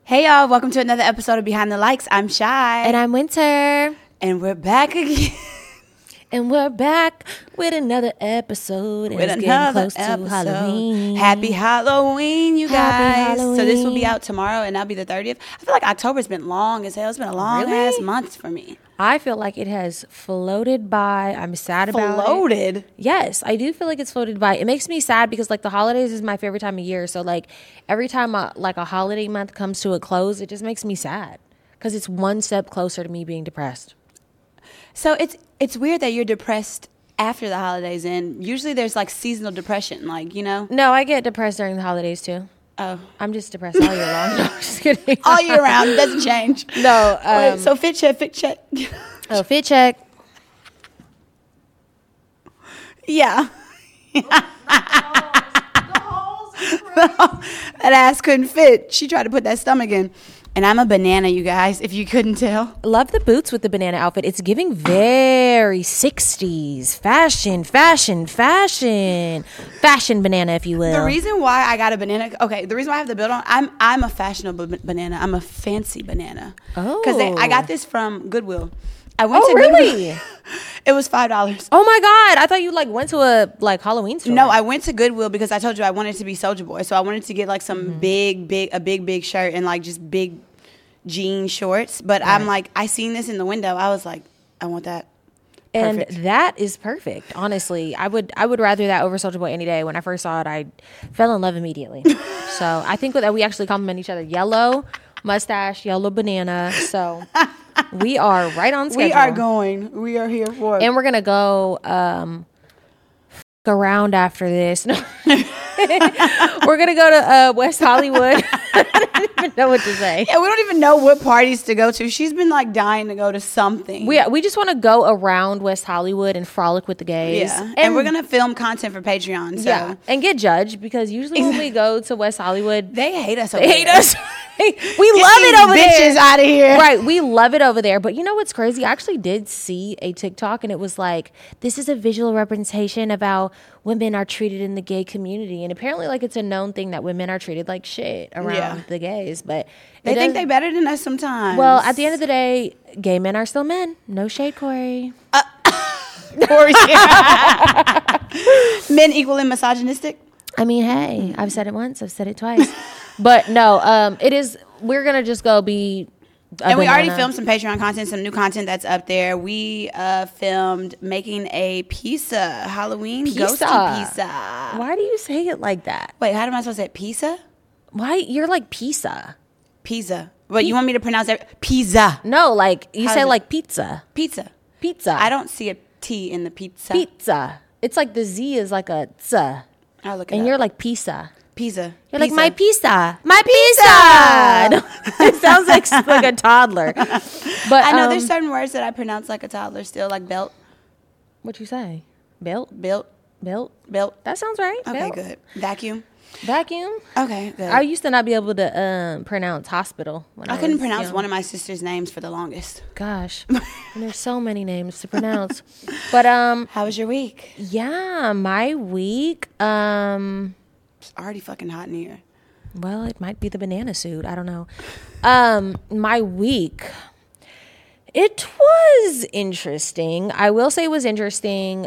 Hey y'all, welcome to another episode of Behind the Likes. I'm Shy. And I'm Winter. And we're back again. And we're back with another episode. And it's getting close to Halloween. Happy Halloween, you Happy guys. So this will be Halloween. out tomorrow and that'll be the 30th. I feel like October's been long as hell. It's been a long ass month for me. I feel like it has floated by. I'm sad about it. Floated? Yes, I do feel like it's floated by. It makes me sad because like the holidays is my favorite time of year. So like every time a holiday month comes to a close, it just makes me sad because it's one step closer to me being depressed. So it's weird that you're depressed after the holidays, and usually there's like seasonal depression, like, you know? No, I get depressed during the holidays too. Oh. I'm just depressed all year long. No, I'm just kidding. All year round, it doesn't change. No. Wait, so fit check. Oh, fit check. Yeah. That ass couldn't fit. She tried to put that stomach in. And I'm a banana, you guys, if you couldn't tell. Love the boots with the banana outfit. It's giving very 60s fashion banana, if you will. The reason why I got a banana, the reason why I have the build on, I'm a fashionable banana. I'm a fancy banana. Oh. Because I got this from Goodwill. I went Oh, to really? Goodwill. It was $5. Oh my God. I thought you went to a Halloween store. No, I went to Goodwill because I told you I wanted to be Soulja Boy. So I wanted to get like some big shirt and like just big jean shorts. But Right. I'm like, I seen this in the window. I was like, I want that. Perfect. And that is perfect. Honestly, I would rather that over Soulja Boy any day. When I first saw it, I fell in love immediately. So I think that we actually compliment each other. Yellow mustache, yellow banana. So we are right on schedule. We are going. We are here for it. And we're going to go around after this. No. We're going to go to West Hollywood. I don't even know what to say. Yeah, we don't even know what parties to go to. She's been like dying to go to something. We just want to go around West Hollywood and frolic with the gays. Yeah. And we're going to film content for Patreon. So. Yeah. And get judged because usually when we go to West Hollywood, They hate us over they hate there. us. We love it over bitches there. out of here. Right. We love it over there. But you know what's crazy? I actually did see a TikTok and it was like, this is a visual representation of how women are treated in the gay community. And apparently like it's a known thing that women are treated like shit around the gays. But They think they better than us sometimes. well, at the end of the day, gay men are still men. No shade, Corey. Men equally misogynistic. I mean, hey, I've said it once, I've said it twice. But no, it is, we're going to just go be a And we already banana. filmed some Patreon content, some new content that's up there. We filmed making a pizza, Halloween ghosty pizza. Why do you say it like that? Wait, how am I supposed to say it? Pizza? Why? You're like pizza. Pizza. What, you want me to pronounce it? Pizza. No, like you How's say it? like pizza. Pizza. Pizza. I don't see a T in the pizza. Pizza. It's like the Z is like a tz. I'll look it And up. you're like pizza. Pizza. You're like Pizza. my pizza. My pizza. It sounds like a toddler. But I know there's certain words that I pronounce like a toddler still, like belt, what you say? Belt? built, Belt? built. That sounds right. Okay, Belt. good. Vacuum. Vacuum? Okay, good. I used to not be able to pronounce hospital. When I couldn't was pronounce young. one of my sister's names for the longest. Gosh, and there's so many names to pronounce. But How was your week? yeah, my week. It's already fucking hot in here. Well, it might be the banana suit. I don't know. My week. It was interesting. I will say it was interesting.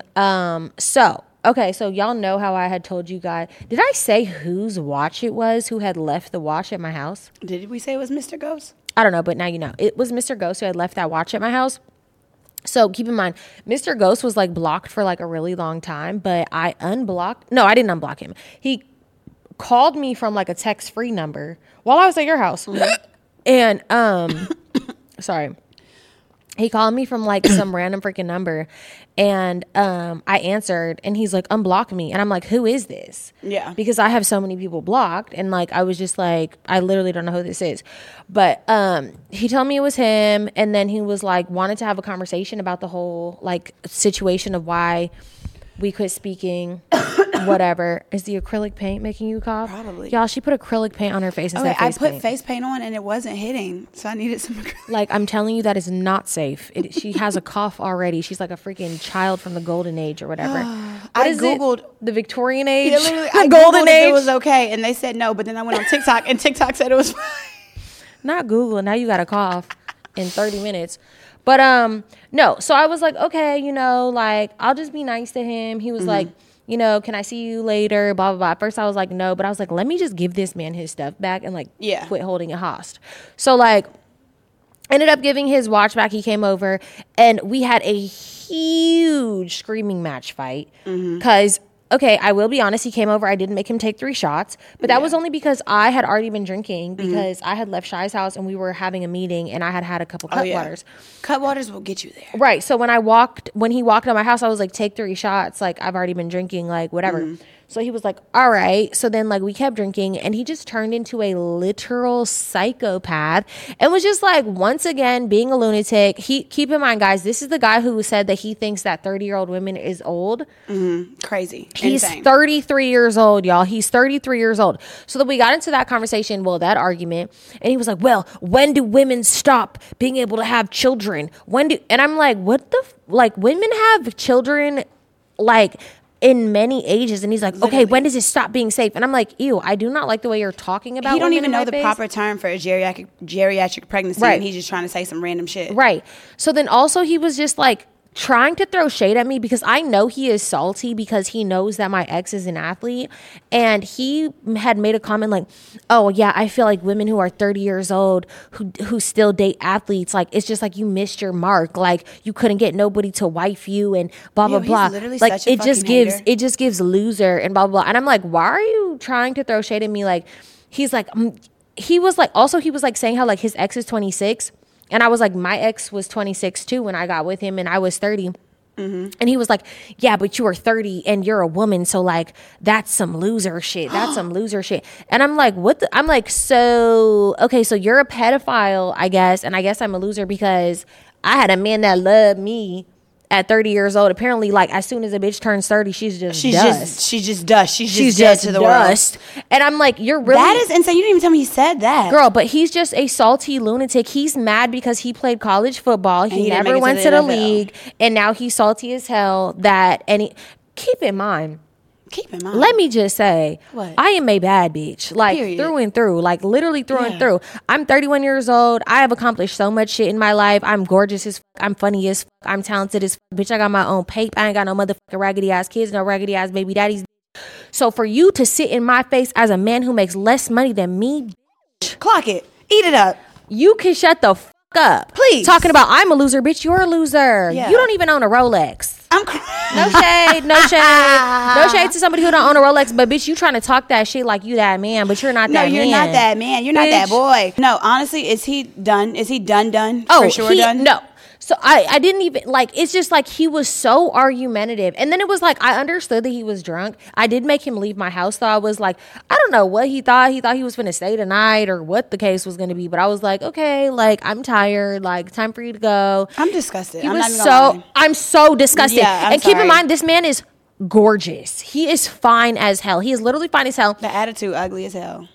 So y'all know how I had told you guys. Did I say whose watch it was who had left the watch at my house? Did we say it was Mr. Ghost? I don't know, but now you know. It was Mr. Ghost who had left that watch at my house. So keep in mind, Mr. Ghost was like blocked for like a really long time, but I didn't unblock him. He called me from like a text-free number while I was at your house. And sorry. He called me from like some random freaking number and I answered and he's like, unblock me. And I'm like, who is this? Yeah. Because I have so many people blocked and like I was just like, I literally don't know who this is. But he told me it was him and then he was like wanted to have a conversation about the whole like situation of why we quit speaking. Whatever. Is the acrylic paint making you cough? Probably. Y'all, she put acrylic paint on her face instead Okay, of I face put paint. face paint on and it wasn't hitting, so I needed some acrylic. Like, I'm telling you, that is not safe. She has a cough already. She's like a freaking child from the golden age or whatever. I Googled the Victorian age, Yeah, literally, the I golden Googled if age. it was okay, and they said no. But then I went on TikTok, and TikTok said it was fine. Not Google. Now you got to cough in 30 minutes. But no. So I was like, okay, you know, like I'll just be nice to him. He was like, you know, can I see you later? Blah, blah, blah. At first I was like, no, but I was like, let me just give this man his stuff back and like quit holding it hostage. So like ended up giving his watch back. He came over and we had a huge screaming match fight because okay, I will be honest. He came over. I didn't make him take 3 shots, but that was only because I had already been drinking because I had left Shy's house and we were having a meeting and I had a couple Cutwaters. Cutwaters will get you there. Right. So when he walked out my house, I was like, take 3 shots. Like I've already been drinking, like whatever. So he was like, all right. So then like we kept drinking and he just turned into a literal psychopath and was just like, once again, being a lunatic. Keep in mind, guys, this is the guy who said that he thinks that 30-year-old women is old. Crazy. He's Insane. 33 years old, y'all. He's 33 years old. So then we got into that conversation, that argument. And he was like, well, when do women stop being able to have children? And I'm like, what women have children, like, in many ages. And he's like, okay, when does it stop being safe? And I'm like, ew, I do not like the way you're talking about. He don't even know the proper term for a geriatric pregnancy. Right. And he's just trying to say some random shit. Right. So then also he was just like trying to throw shade at me because I know he is salty because he knows that my ex is an athlete. And he had made a comment like, oh yeah, I feel like women who are 30 years old who still date athletes, like it's just like you missed your mark. Like you couldn't get nobody to wife you and blah, blah, blah. Like it just gives loser and blah, blah, blah. And I'm like, why are you trying to throw shade at me? Like he's like, he was like saying how like his ex is 26. And I was like, my ex was 26 too when I got with him and I was 30. And he was like, yeah, but you are 30 and you're a woman. So like, that's some loser shit. That's some loser shit. And I'm like, I'm like, so, okay, so you're a pedophile, I guess. And I guess I'm a loser because I had a man that loved me at 30 years old. Apparently, like as soon as a bitch turns 30, she's just dust. She's just dead to the dust. world. And I'm like, you're really, that is insane. You didn't even tell me he said that, girl. But he's just a salty lunatic. He's mad because he played college football. He never went to the league, and now he's salty as hell. Keep in mind. Let me just say, I am a bad bitch, like through and through, like literally through and through. I'm 31 years old. I have accomplished so much shit in my life. I'm gorgeous as fuck. I'm funny as fuck. I'm talented as fuck. Bitch, I got my own paper. I ain't got no motherfucking raggedy ass kids, no raggedy ass baby daddies. So for you to sit in my face as a man who makes less money than me, clock it, eat it up. You can shut the fuck up, please. Talking about I'm a loser, bitch. You're a loser. You don't even own a Rolex. I'm no shade to somebody who don't own a Rolex, but bitch, you trying to talk that shit like you that man, but you're not that man. No, you're not that man. You're not that boy. No, honestly, is he done? Is he done? Oh, for sure done? No. So I didn't even, like, it's just like he was so argumentative. And then it was like, I understood that he was drunk. I did make him leave my house, though. I was like, I don't know what he thought. He thought he was going to stay tonight or what the case was going to be. But I was like, okay, like, I'm tired. Like, time for you to go. I'm disgusted. I'm so disgusted. Yeah, and keep in mind, this man is gorgeous. He is fine as hell. He is literally fine as hell. The attitude ugly as hell.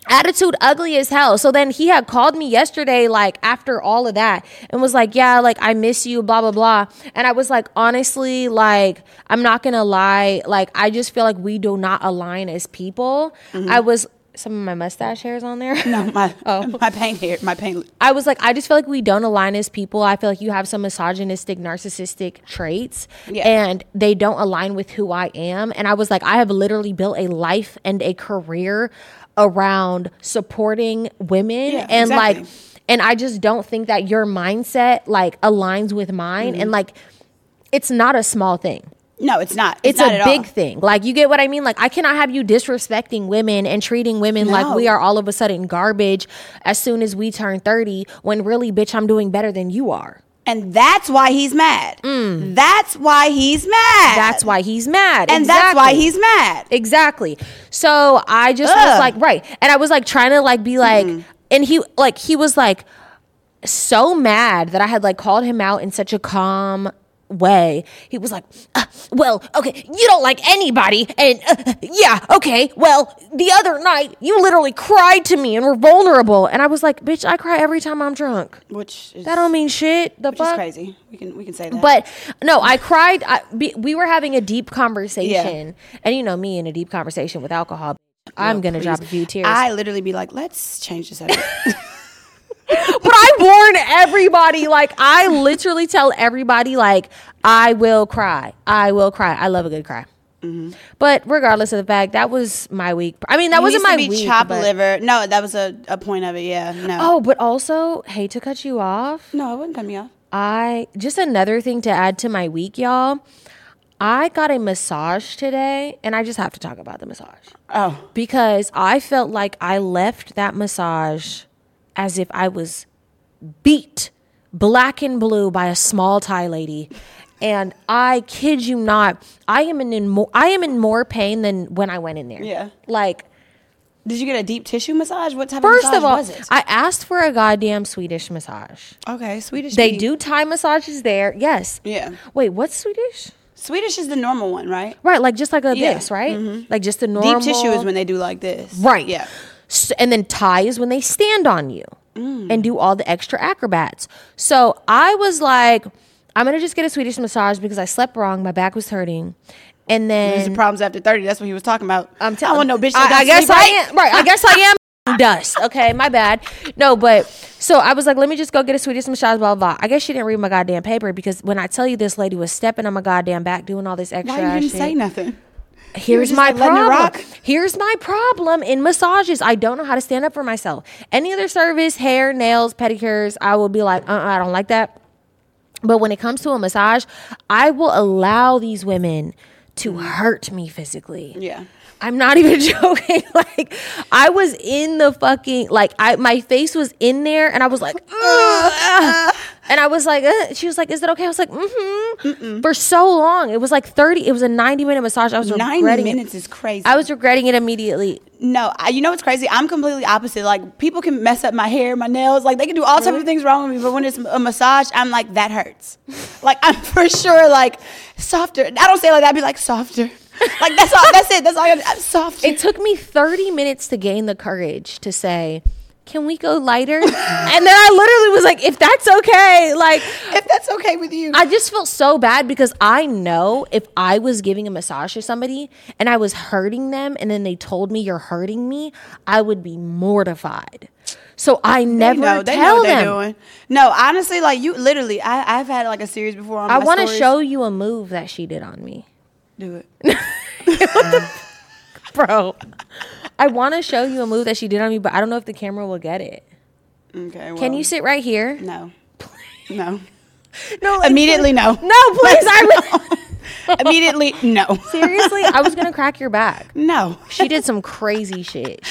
So then he had called me yesterday, like after all of that, and was like, yeah, like I miss you, blah, blah, blah. And I was like, honestly, like, I'm not gonna lie, like I just feel like we do not align as people. I was some of my mustache hairs on there. No, my paint hair, my paint. I was like, I just feel like we don't align as people. I feel like you have some misogynistic, narcissistic traits, and they don't align with who I am. And I was like, I have literally built a life and a career around supporting women, and like, and I just don't think that your mindset like aligns with mine. And like, it's not a small thing. No, it's not. It's not a big thing. Like, you get what I mean? Like, I cannot have you disrespecting women and treating women like we are all of a sudden garbage as soon as we turn 30, when really, bitch, I'm doing better than you are. And that's why he's mad. That's why he's mad. That's why he's mad. And that's why he's mad. Exactly. So I just was like, right. And I was like trying to like be like, and he was like so mad that I had like called him out in such a calm way. He was like, well, okay, you don't like anybody, and yeah, okay, well, the other night you literally cried to me and were vulnerable. And I was like, bitch, I cry every time I'm drunk. That don't mean shit. Which is crazy. We can say that. But no, I cried. We were having a deep conversation, and you know me in a deep conversation with alcohol, I'm gonna drop a few tears. I literally be like, let's change the subject. warn everybody. Like, I literally tell everybody, like, I will cry. I will cry. I love a good cry. Mm-hmm. But regardless of the fact, that was my week. I mean, that wasn't my week. Chopped liver. No, that was a point of it. Yeah. No. Oh, but also, hate to cut you off. No, it wouldn't cut me off. Just another thing to add to my week, y'all. I got a massage today, and I just have to talk about the massage. Oh. Because I felt like I left that massage as if I was beat black and blue by a small Thai lady. And I kid you not, I am in more pain than when I went in there. Yeah. Like, did you get a deep tissue massage? What type of massage was it? I asked for a goddamn Swedish massage. Okay, Swedish. They do Thai massages there. Yes. Yeah. Wait, what's Swedish? Swedish is the normal one, right? Right, like just like this, right? Mm-hmm. Like just the normal. Deep tissue is when they do like this. Right. Yeah. So, and then Thai is when they stand on you and do all the extra acrobats. So I was like, I'm going to just get a Swedish massage because I slept wrong. My back was hurting. And then there's the problems after 30. That's what he was talking about. I want no bitch. I guess I am. Right. I guess I am dust. Okay. My bad. No, but so I was like, let me just go get a Swedish massage, blah, blah, blah. I guess she didn't read my goddamn paper because when I tell you this lady was stepping on my goddamn back doing all this extra Why you didn't shit. say nothing? Here's my problem. Here's my problem in massages. I don't know how to stand up for myself. Any other service, hair, nails, pedicures, I will be like, I don't like that. But when it comes to a massage, I will allow these women to hurt me physically. Yeah. I'm not even joking. Like, I was in the fucking, like, my face was in there and I was like, and I was like, she was like, is it okay? I was like, for so long. It was like it was a 90-minute massage. I was regretting 90 minutes is crazy. I was regretting it immediately. No, you know what's crazy? I'm completely opposite. Like, people can mess up my hair, my nails. Like, they can do all types of things wrong with me. But when it's a massage, I'm like, that hurts. Like, I'm for sure, like, softer. I don't say it like that. I'd be like, softer. Like, that's all. That's it. That's all. I'm softer. It took me 30 minutes to gain the courage to say, can we go lighter? And then I literally was like, if that's okay, like, if that's okay with you. I just felt so bad because I know if I was giving a massage to somebody and I was hurting them and then they told me you're hurting me, I would be mortified. So I never tell them. They know what they're doing. No, honestly, like, you literally, I've had like a series before on my I want to show you a move that she did on me. Do it. Bro, I want to show you a move that she did on me, but I don't know if the camera will get it. Okay. Well, can you sit right here? No. No. No. Like, immediately, no. No, please. Immediately, no. Seriously, I was gonna crack your back. No. She did some crazy shit.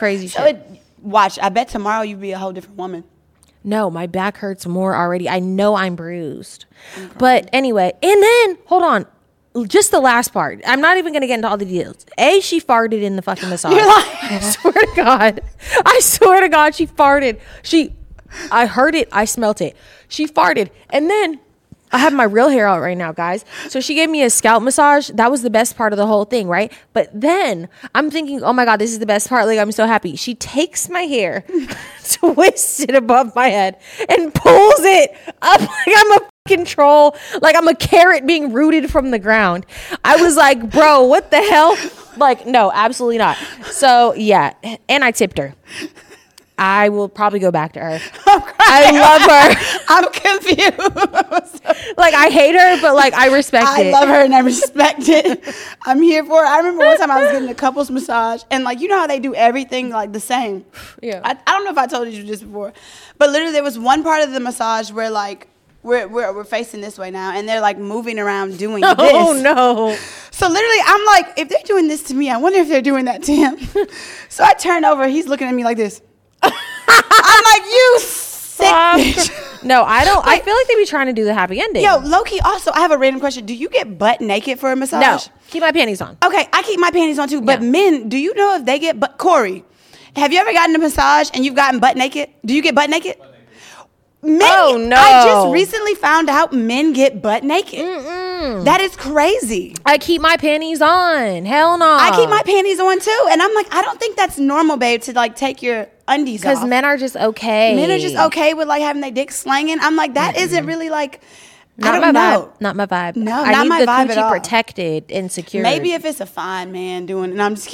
Watch. I bet tomorrow you'll be a whole different woman. No, my back hurts more already. I know I'm bruised. Okay. But anyway, and then hold on. Just the last part. I'm not even going to get into all the details. She farted in the fucking massage. You're lying. I swear to God. I swear to God, she farted. I heard it. I smelt it. She farted. And then I have my real hair out right now, guys. So she gave me a scalp massage. That was the best part of the whole thing, right? But then I'm thinking, oh my God, this is the best part. Like, I'm so happy. She takes my hair, twists it above my head, and pulls it up like I'm a control, like I'm a carrot being rooted from the ground. I was like, bro, what the hell? Like, no, absolutely not. So yeah, and I tipped her. I will probably go back to her. I love her. I'm confused. Like, I hate her, but like, I respect it. I love her and I respect it. I'm here for it. I remember one time I was getting a couples massage, and like, you know how they do everything like the same. Yeah. I don't know if I told you this before, but literally there was one part of the massage where like we're facing this way now, and they're like moving around doing this. Oh no. So literally I'm like, if they're doing this to me, I wonder if they're doing that to him. So I turn over, he's looking at me like this. I'm like, you sick bitch. No, I don't. Like, I feel like they be trying to do the happy ending. Yo, Loki, also, I have a random question. Do you get butt naked for a massage? No. Keep my panties on. Okay, I keep my panties on too. But men, do you know if they get butt? Corey, have you ever gotten a massage and you've gotten butt naked? Do you get butt naked? Men, oh, no. I just recently found out men get butt naked. That is crazy. I keep my panties on. Hell no. I keep my panties on too. And I'm like, I don't think that's normal, babe, to like take your undies off. Because men are just okay. Men are just okay with like having their dick slanging. I'm like, that isn't really like, not I don't know. Vibe. Not my vibe. No, I not need my the vibe coochie at all. Protected and secure. Maybe if it's a fine man doing it. I'm just kidding.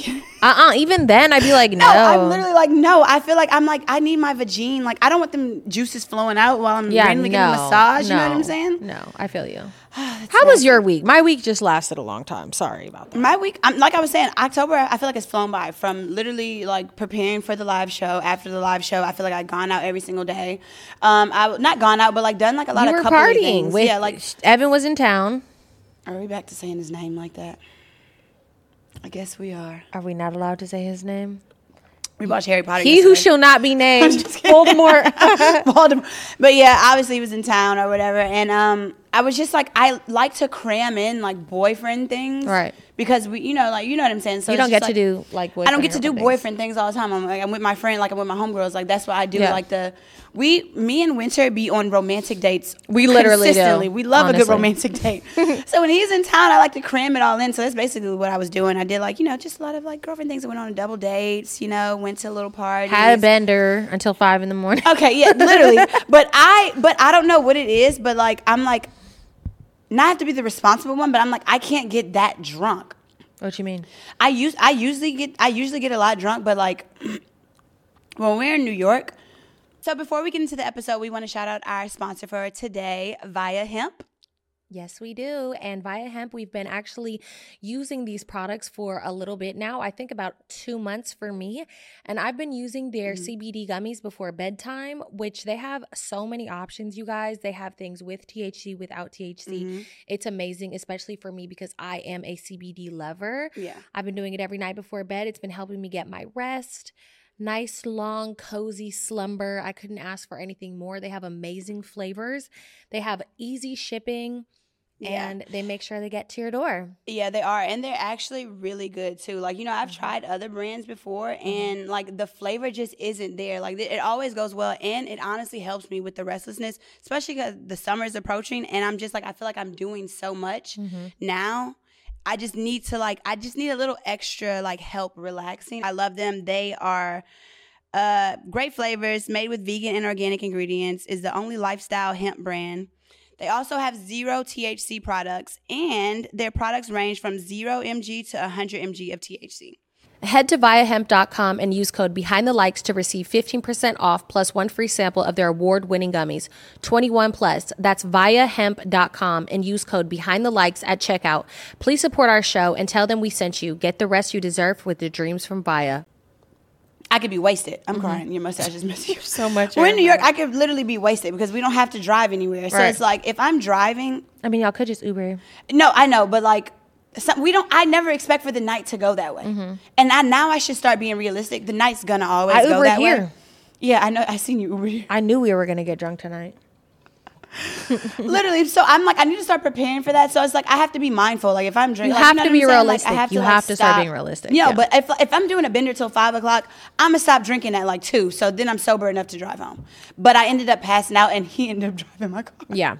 Even then, I'd be like, no. No, I'm literally like, no. I feel like I'm like, I need my vagine. Like, I don't want them juices flowing out while I'm randomly getting a massage. You know what I'm saying? No, I feel you. How was your week? My week just lasted a long time. Sorry about that. My week, like I was saying, October, I feel like it's flown by. From literally like preparing for the live show, after the live show, I feel like I'd gone out every single day. I not gone out, but like done like a lot of couple partying things. with, yeah, like Evan was in town. Are we back to saying his name like that? I guess we are. Are we not allowed to say his name? We watched Harry Potter. He who shall not be named. Voldemort. Voldemort. But yeah, obviously he was in town or whatever. And I was just like, I like to cram in like boyfriend things. Right. Because we, you know what I'm saying? So you don't get to do like boyfriend. I don't get to do boyfriend things all the time. I'm with my friend, like I'm with my homegirls. Like that's what I do. Yeah. Like me and Winter be on romantic dates. We literally consistently. do. We love honestly. a good romantic date. So when he's in town, I like to cram it all in. So that's basically what I was doing. I did like, just a lot of like girlfriend things. I went on double dates, went to a little party. Had a bender until 5 a.m. Okay, yeah, literally. But I don't know what it is, but like I'm like, not have to be the responsible one, but I'm like, I can't get that drunk. What you mean? I usually get a lot drunk, but like when we're in New York. So before we get into the episode, we want to shout out our sponsor for today, Via Hemp. Yes, we do. And Via Hemp, we've been actually using these products for a little bit now. I think about 2 months for me. And I've been using their CBD gummies before bedtime, which they have so many options, you guys. They have things with THC, without THC. It's amazing, especially for me because I am a CBD lover. Yeah. I've been doing it every night before bed. It's been helping me get my rest. Nice, long, cozy slumber. I couldn't ask for anything more. They have amazing flavors. They have easy shipping. Yeah. And they make sure they get to your door. Yeah, they are. And they're actually really good, too. Like, I've tried other brands before, and, like, the flavor just isn't there. Like, it always goes well, and it honestly helps me with the restlessness, especially because the summer is approaching, and I'm just, like, I feel like I'm doing so much now. I just need a little extra, like, help relaxing. I love them. They are great flavors, made with vegan and organic ingredients, is the only lifestyle hemp brand. They also have 0 THC products, and their products range from 0 mg to 100 mg of THC. Head to viahemp.com and use code BEHINDTHELIKES to receive 15% off plus 1 free sample of their award-winning gummies. 21 plus. That's viahemp.com and use code BEHINDTHELIKES at checkout. Please support our show and tell them we sent you. Get the rest you deserve with the dreams from Via. I could be wasted. I'm crying. Your mustache is messy. So much. We're in New York. I could literally be wasted because we don't have to drive anywhere. So it's like if I'm driving. I mean, y'all could just Uber. No, I know, but like I never expect for the night to go that way. And now I should start being realistic. The night's gonna always go that way. Yeah, I know. I seen you Uber here. I knew we were gonna get drunk tonight. Literally, so I'm like, I need to start preparing for that. So it's like I have to be mindful. Like if I'm drinking, you have to be realistic. Like, you have to start being realistic. But if I'm doing a bender till 5 o'clock, I'm gonna stop drinking at like 2. So then I'm sober enough to drive home. But I ended up passing out, and he ended up driving my car. Yeah.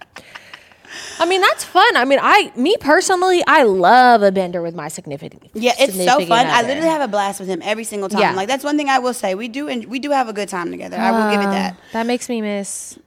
I mean, that's fun. I mean, me personally, I love a bender with my significant. Yeah, it's so fun. I literally have a blast with him every single time. Yeah. Like that's one thing I will say. We do have a good time together. I will give it that. That makes me miss.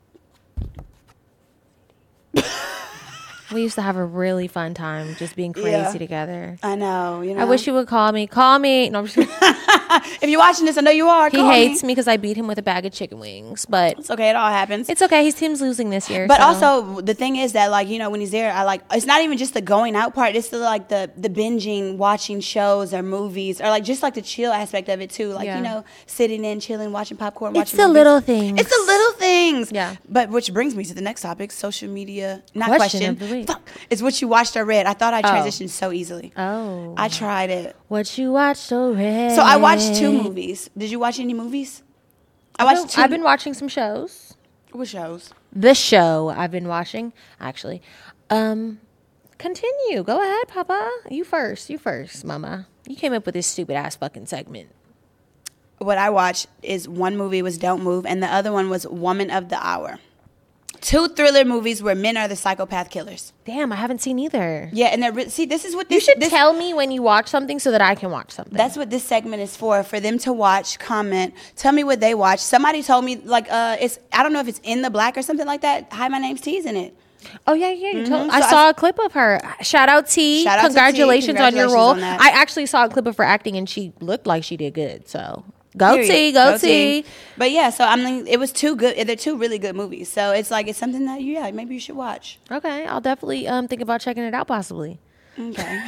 We used to have a really fun time just being crazy together. I know, I wish you would call me. Call me. No, I'm just if you're watching this, I know you are. He hates me because I beat him with a bag of chicken wings, but it's okay. It all happens. It's okay. His team's losing this year. But also, the thing is that, like, when he's there, it's not even just the going out part. It's the, like, the binging, watching shows or movies, or, like, just, like, the chill aspect of it, too. Like, sitting in, chilling, watching popcorn, watching movies. Little things. It's the little things. Yeah. But which brings me to the next topic, social media. Not question. Of the week. Fuck. It's what you watched or read. I thought I transitioned so easily. Oh. I tried it. What you watched or read. So I watched 2 movies. Did you watch any movies? I've been watching some shows. What shows? The show I've been watching, actually. Continue. Go ahead, Papa. You first, Mama. You came up with this stupid ass fucking segment. What I watched is one movie was Don't Move, and the other one was Woman of the Hour. 2 thriller movies where men are the psychopath killers. Damn, I haven't seen either. Yeah, and this is what you should tell me when you watch something so that I can watch something. That's what this segment is for them to watch, comment, tell me what they watch. Somebody told me, like, I don't know if it's In the Black or something like that. Hi, my name's T's in it. Oh yeah. You told, So I saw a clip of her. Shout out T. Shout out to T. Congratulations on your Congratulations role. on that. I actually saw a clip of her acting, and she looked like she did good. So go Period. T. Go T. But yeah, so I mean, it was two good. They're two really good movies. So it's like it's something that maybe you should watch. Okay, I'll definitely think about checking it out possibly. Okay.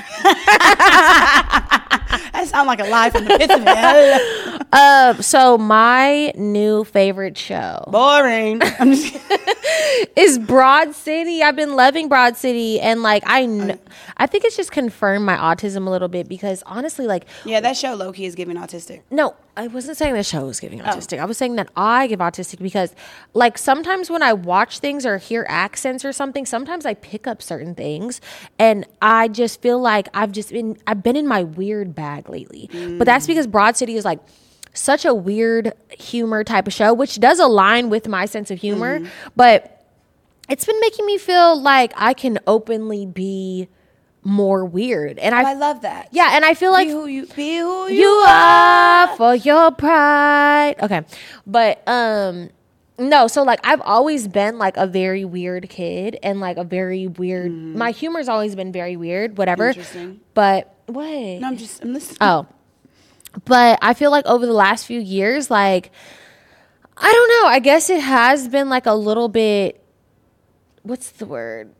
That sounds like a lie from the pits of hell. So my new favorite show Boring. I'm just kidding. is Broad City. I've been loving Broad City, and like I think it's just confirmed my autism a little bit because honestly, like Yeah, that show low key is giving autistic. no, I wasn't saying the show was giving autistic. I was saying that I give autistic because like sometimes when I watch things or hear accents or something, sometimes I pick up certain things, and I just feel like I've been in my weird bag lately. But that's because Broad City is like such a weird humor type of show, which does align with my sense of humor, but it's been making me feel like I can openly be more weird. And I love that. yeah, and I feel like Be who you you are for your pride. Okay. But no, so like I've always been like a very weird kid and like a very weird my humor's always been very weird, whatever. Interesting. But what? No, I'm listening. Oh. But I feel like over the last few years, like I don't know, I guess it has been like a little bit what's the word?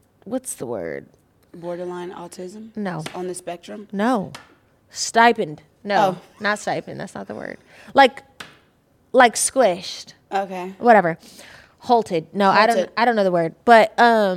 Borderline autism? No. On the spectrum? No. Stipend. No. Oh. Not stipend. That's not the word. Like squished. Okay. Whatever. Halted. No, Halted. I don't know the word. But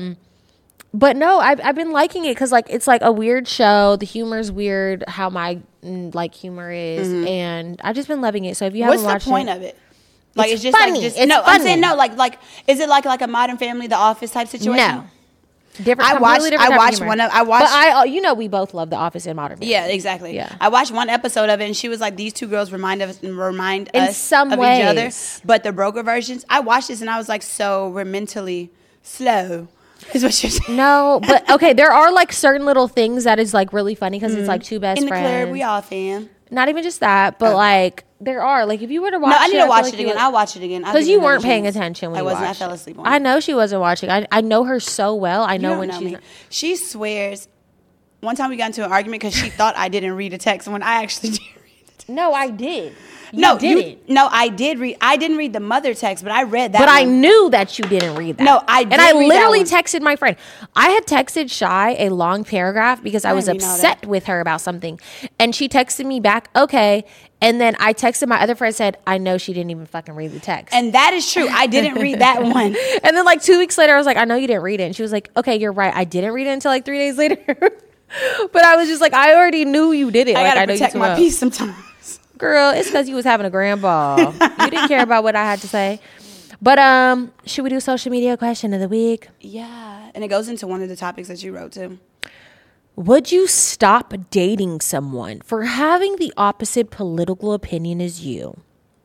no, I've been liking it cuz like it's like a weird show. The humor's weird how my like humor is and I've just been loving it. So if you haven't What's watched the point it, of it? Like It's it's just funny. like just It's no. I'm funny. saying no. Like is it like a Modern Family, The Office type situation? no. Different. I watched completely different type of watched humor. one of I watched. But you know we both love The Office and Modern Family. Yeah, exactly. Yeah. I watched one episode of it, and she was like, "These two girls remind us some of each other, ways. but the broker versions." I watched this, and I was like, "So we're mentally slow," is what you're saying. No, but okay, there are like certain little things that is like really funny because it's like two best In the friends. club, we all fan. Not even just that, but like there are like if you were to watch, No, I need to watch feel it again. like I'll watch it again because you weren't paying attention when I you wasn't. I watched fell it. asleep on I it. know she wasn't watching. I know her so well. I You know don't when know she's me. She swears. One time we got into an argument because she thought I didn't read a text when I actually did read it. no, I did. No, didn't. No, I did read. I didn't read the mother text, but I read that. But I one. knew that you didn't read that. No, I did And I read that literally one. texted my friend. I had texted Shy a long paragraph because I was didn't even know upset with her about something. And she texted me back, okay. And then I texted my other friend, said, I know she didn't even fucking read the text. And that is true. I didn't read that one. And then like 2 weeks later, I was like, I know you didn't read it. And she was like, okay, you're right. I didn't read it until like 3 days later. But I was just like, I already knew you did it. I like, gotta know you protect too my well. peace sometimes. Girl, it's because you was having a grand ball. You didn't care about what I had to say. But should we do social media question of the week? Yeah, and it goes into one of the topics that you wrote too. Would you stop dating someone for having the opposite political opinion as you?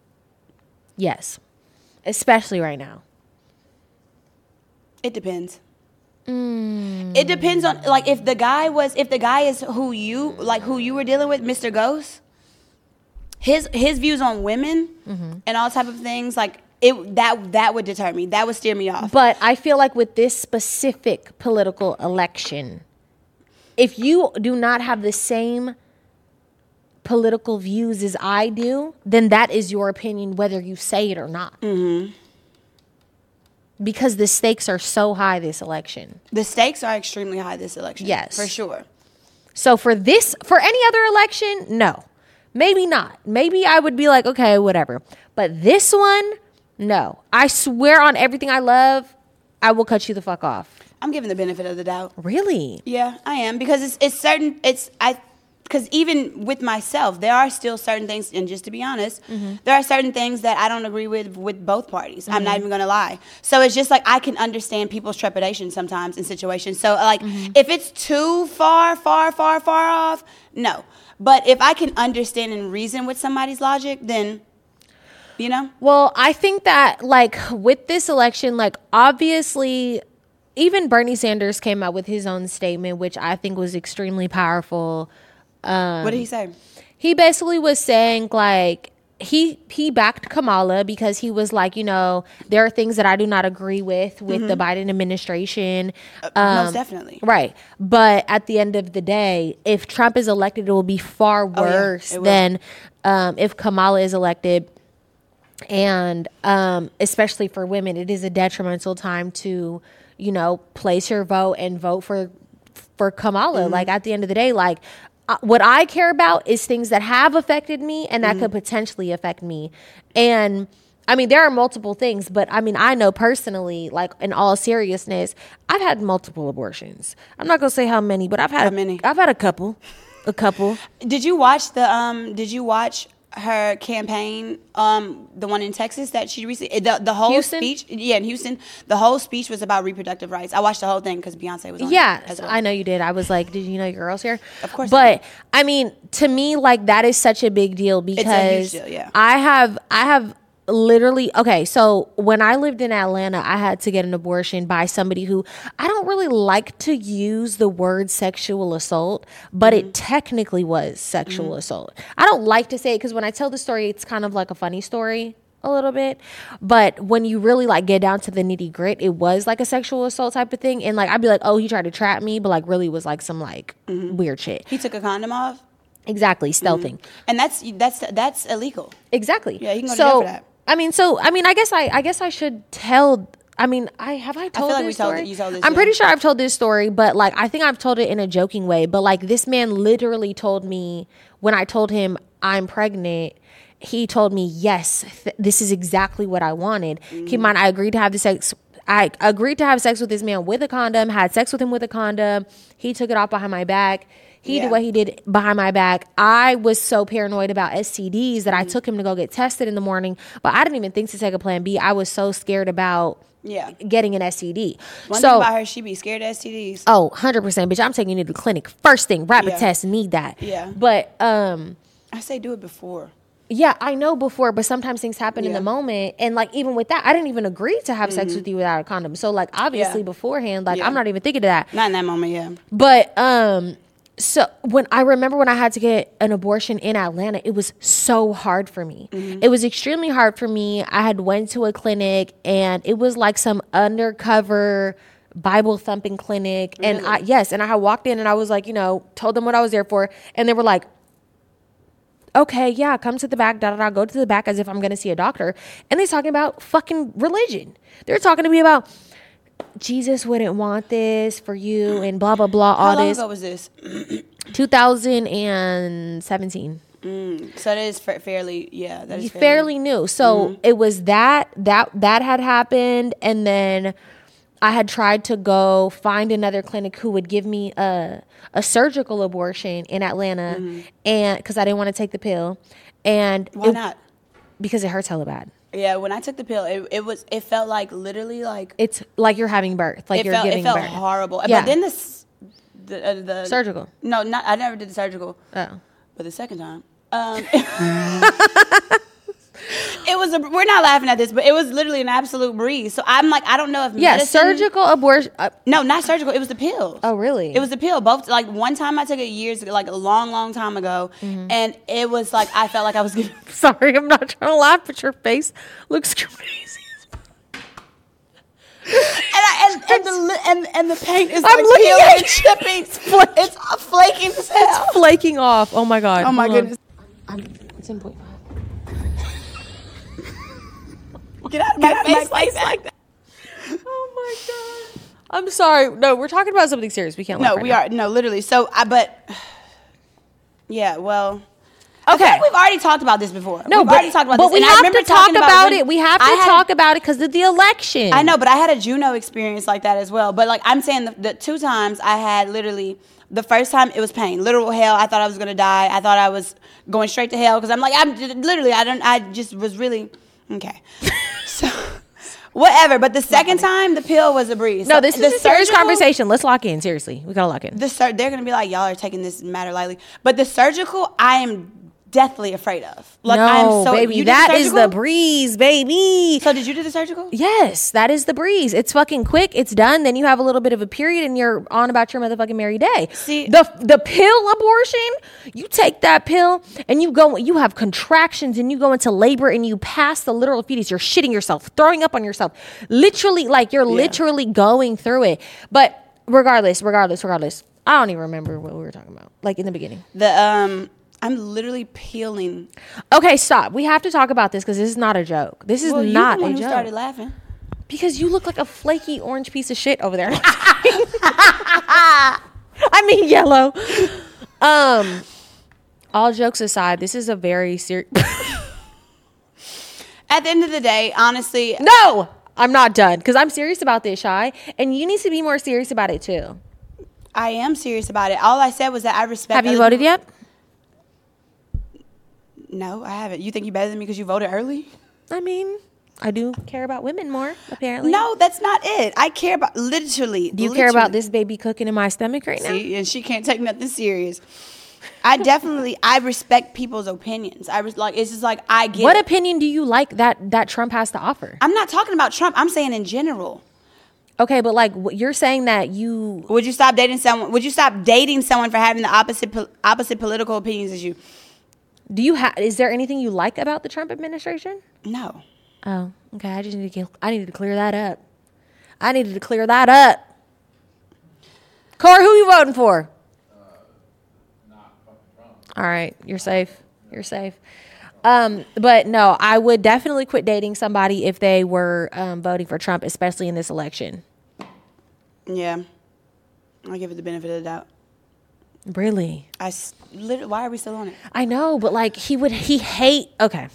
Yes. Especially right now. It depends. It depends on like if the guy is who you were dealing with, Mr. Ghost. His views on women and all type of things like that would deter me. That would steer me off. But I feel like with this specific political election, if you do not have the same political views as I do, then that is your opinion whether you say it or not. Because the stakes are so high this election. The stakes are extremely high this election. Yes. For sure. So for any other election, no. Maybe not. Maybe I would be like, okay, whatever. But this one, no. I swear on everything I love, I will cut you the fuck off. I'm giving the benefit of the doubt. Really? Yeah, I am because because even with myself, there are still certain things, and just to be honest, there are certain things that I don't agree with both parties. I'm not even gonna lie. So it's just like I can understand people's trepidation sometimes in situations. So like if it's too far off, no. But if I can understand and reason with somebody's logic, then you know. Well, I think that like with this election, like obviously even Bernie Sanders came out with his own statement, which I think was extremely powerful. What did he say? He basically was saying like he backed Kamala because he was like, there are things that I do not agree with the Biden administration. Most definitely. Right. But at the end of the day, if Trump is elected, it will be far worse than if Kamala is elected. And especially for women, it is a detrimental time to, place your vote and vote for Kamala. Like, at the end of the day, like, what I care about is things that have affected me and that could potentially affect me. And I mean, there are multiple things, but I mean, I know personally, like, in all seriousness, I've had multiple abortions. I'm not gonna say how many, but I've had a couple. Did you watch her campaign, the one in Texas that she recently, the whole Houston? speech, in Houston, the whole speech was about reproductive rights. I watched the whole thing because Beyonce was on it as well. I know you did. I was like, did you know your girl's here? Of course. But I mean, to me, like, that is such a big deal because it's a huge deal, yeah. I have literally, okay, so when I lived in Atlanta, I had to get an abortion by somebody who, I don't really like to use the word sexual assault, but it technically was sexual assault. I don't like to say it because when I tell the story, it's kind of like a funny story a little bit. But when you really like get down to the nitty grit, it was like a sexual assault type of thing. And like, I'd be like, oh, he tried to trap me, but like really was like some like weird shit. He took a condom off? Exactly, stealthing. And that's illegal. Exactly. Yeah, you can go to jail for that. I mean, I guess I should tell. I mean, I told like this story. You told this, I'm pretty sure I've told this story, but like, I think I've told it in a joking way. But like, this man literally told me when I told him I'm pregnant. He told me, yes, this is exactly what I wanted. Keep in mind, I agreed to have the sex. I agreed to have sex with this man with a condom. Had sex with him with a condom. He took it off behind my back. He did what he did behind my back. I was so paranoid about STDs that I took him to go get tested in the morning, but I didn't even think to take a plan B. I was so scared about getting an STD. One thing about her, she be scared of STDs. Oh, 100%, bitch. I'm taking you to the clinic. First thing, rapid test, need that. Yeah. But I say do it before. Yeah, I know before, but sometimes things happen in the moment. And like, even with that, I didn't even agree to have sex with you without a condom. So like, obviously beforehand, like I'm not even thinking of that. Not in that moment, yeah. But so when I had to get an abortion in Atlanta, it was so hard for me. It was extremely hard for me. I had went to a clinic and it was like some undercover Bible thumping clinic. Really? And I had walked in and I was like, told them what I was there for. And they were like, okay, yeah, come to the back, go to the back as if I'm going to see a doctor. And they're talking about fucking religion. They're talking to me about Jesus wouldn't want this for you and blah, blah, blah, all this. How long ago was this? 2017. So that is fairly, that is fairly new. So it was that had happened. And then I had tried to go find another clinic who would give me a surgical abortion in Atlanta, and because I didn't want to take the pill. And why not? Because it hurts hella bad. Yeah, when I took the pill, it felt like literally like it's like you're having birth, like giving birth. It felt horrible. Yeah. But then the surgical. No, I never did the surgical. Oh, but the second time, it was we're not laughing at this, but it was literally an absolute breeze. So I'm like, I don't know if medicine, surgical abortion. No, not surgical. It was the pills. Oh, really? It was the pill. Both, like, one time I took it years ago, like a long time ago, and it was like I felt like I was getting. Sorry, I'm not trying to laugh, but your face looks crazy. And the paint is like peeling and chipping. It's flaking as hell. It's flaking off. Oh my god. Oh my goodness. It's in 0.5. Get out of my face like that. Oh my god. I'm sorry. No, we're talking about something serious. We can't laugh right now. No, literally. So, well. Okay. I feel like we've already talked about this before. No, we've already talked about this. But we have to talk about it. We have to talk about it because of the election. I know, but I had a Juno experience like that as well. But like I'm saying, the 2 times I had literally, the first time it was pain, literal hell. I thought I was going to die. I thought I was going straight to hell because I'm like, I just was really, okay. So, whatever. But the second time, the pill was a breeze. No, this is a serious conversation. Let's lock in. Seriously. We got to lock in. They're going to be like, y'all are taking this matter lightly. But the surgical, I am deathly afraid of. Like, No, I'm so baby, you did that is the surgical? breeze, baby. So did you do the surgical? Yes, that is the breeze. It's fucking quick. It's done. Then you have a little bit of a period, and you're on about your motherfucking merry day. See- the pill abortion. You take that pill, and you have contractions, and you go into labor, and you pass the literal fetus. You're shitting yourself, throwing up on yourself. Literally, like you're literally going through it. But regardless, I don't even remember what we were talking about. Like in the beginning. I'm literally peeling. Okay, stop. We have to talk about this because this is not a joke. This is not you the one a who joke. started laughing. Because you look like a flaky orange piece of shit over there. I mean yellow. All jokes aside, this is a very serious. At the end of the day, honestly, No, I'm not done because I'm serious about this, Shy, and you need to be more serious about it too. I am serious about it. All I said was that I respect. Have you other voted people- yet? No, I haven't. You think you better than me because you voted early? I mean, I do care about women more, apparently. No, that's not it. I care about literally. Do you care about this baby cooking in my stomach right now? See, and she can't take nothing serious. I respect people's opinions. It's just like I get. What opinion do you like that Trump has to offer? I'm not talking about Trump. I'm saying in general. Okay, but like you're saying that you Would you stop dating someone? Would you stop dating someone for having the opposite political opinions as you? is there anything you like about the Trump administration? No. Oh, okay. I needed to clear that up. I needed to clear that up. Corey, who you voting for? Not fucking Trump. All right, you're safe. You're safe. But no, I would definitely quit dating somebody if they were voting for Trump, especially in this election. Yeah. I'll give it the benefit of the doubt. Really? Why are we still on it? I know, but like he hate. Okay.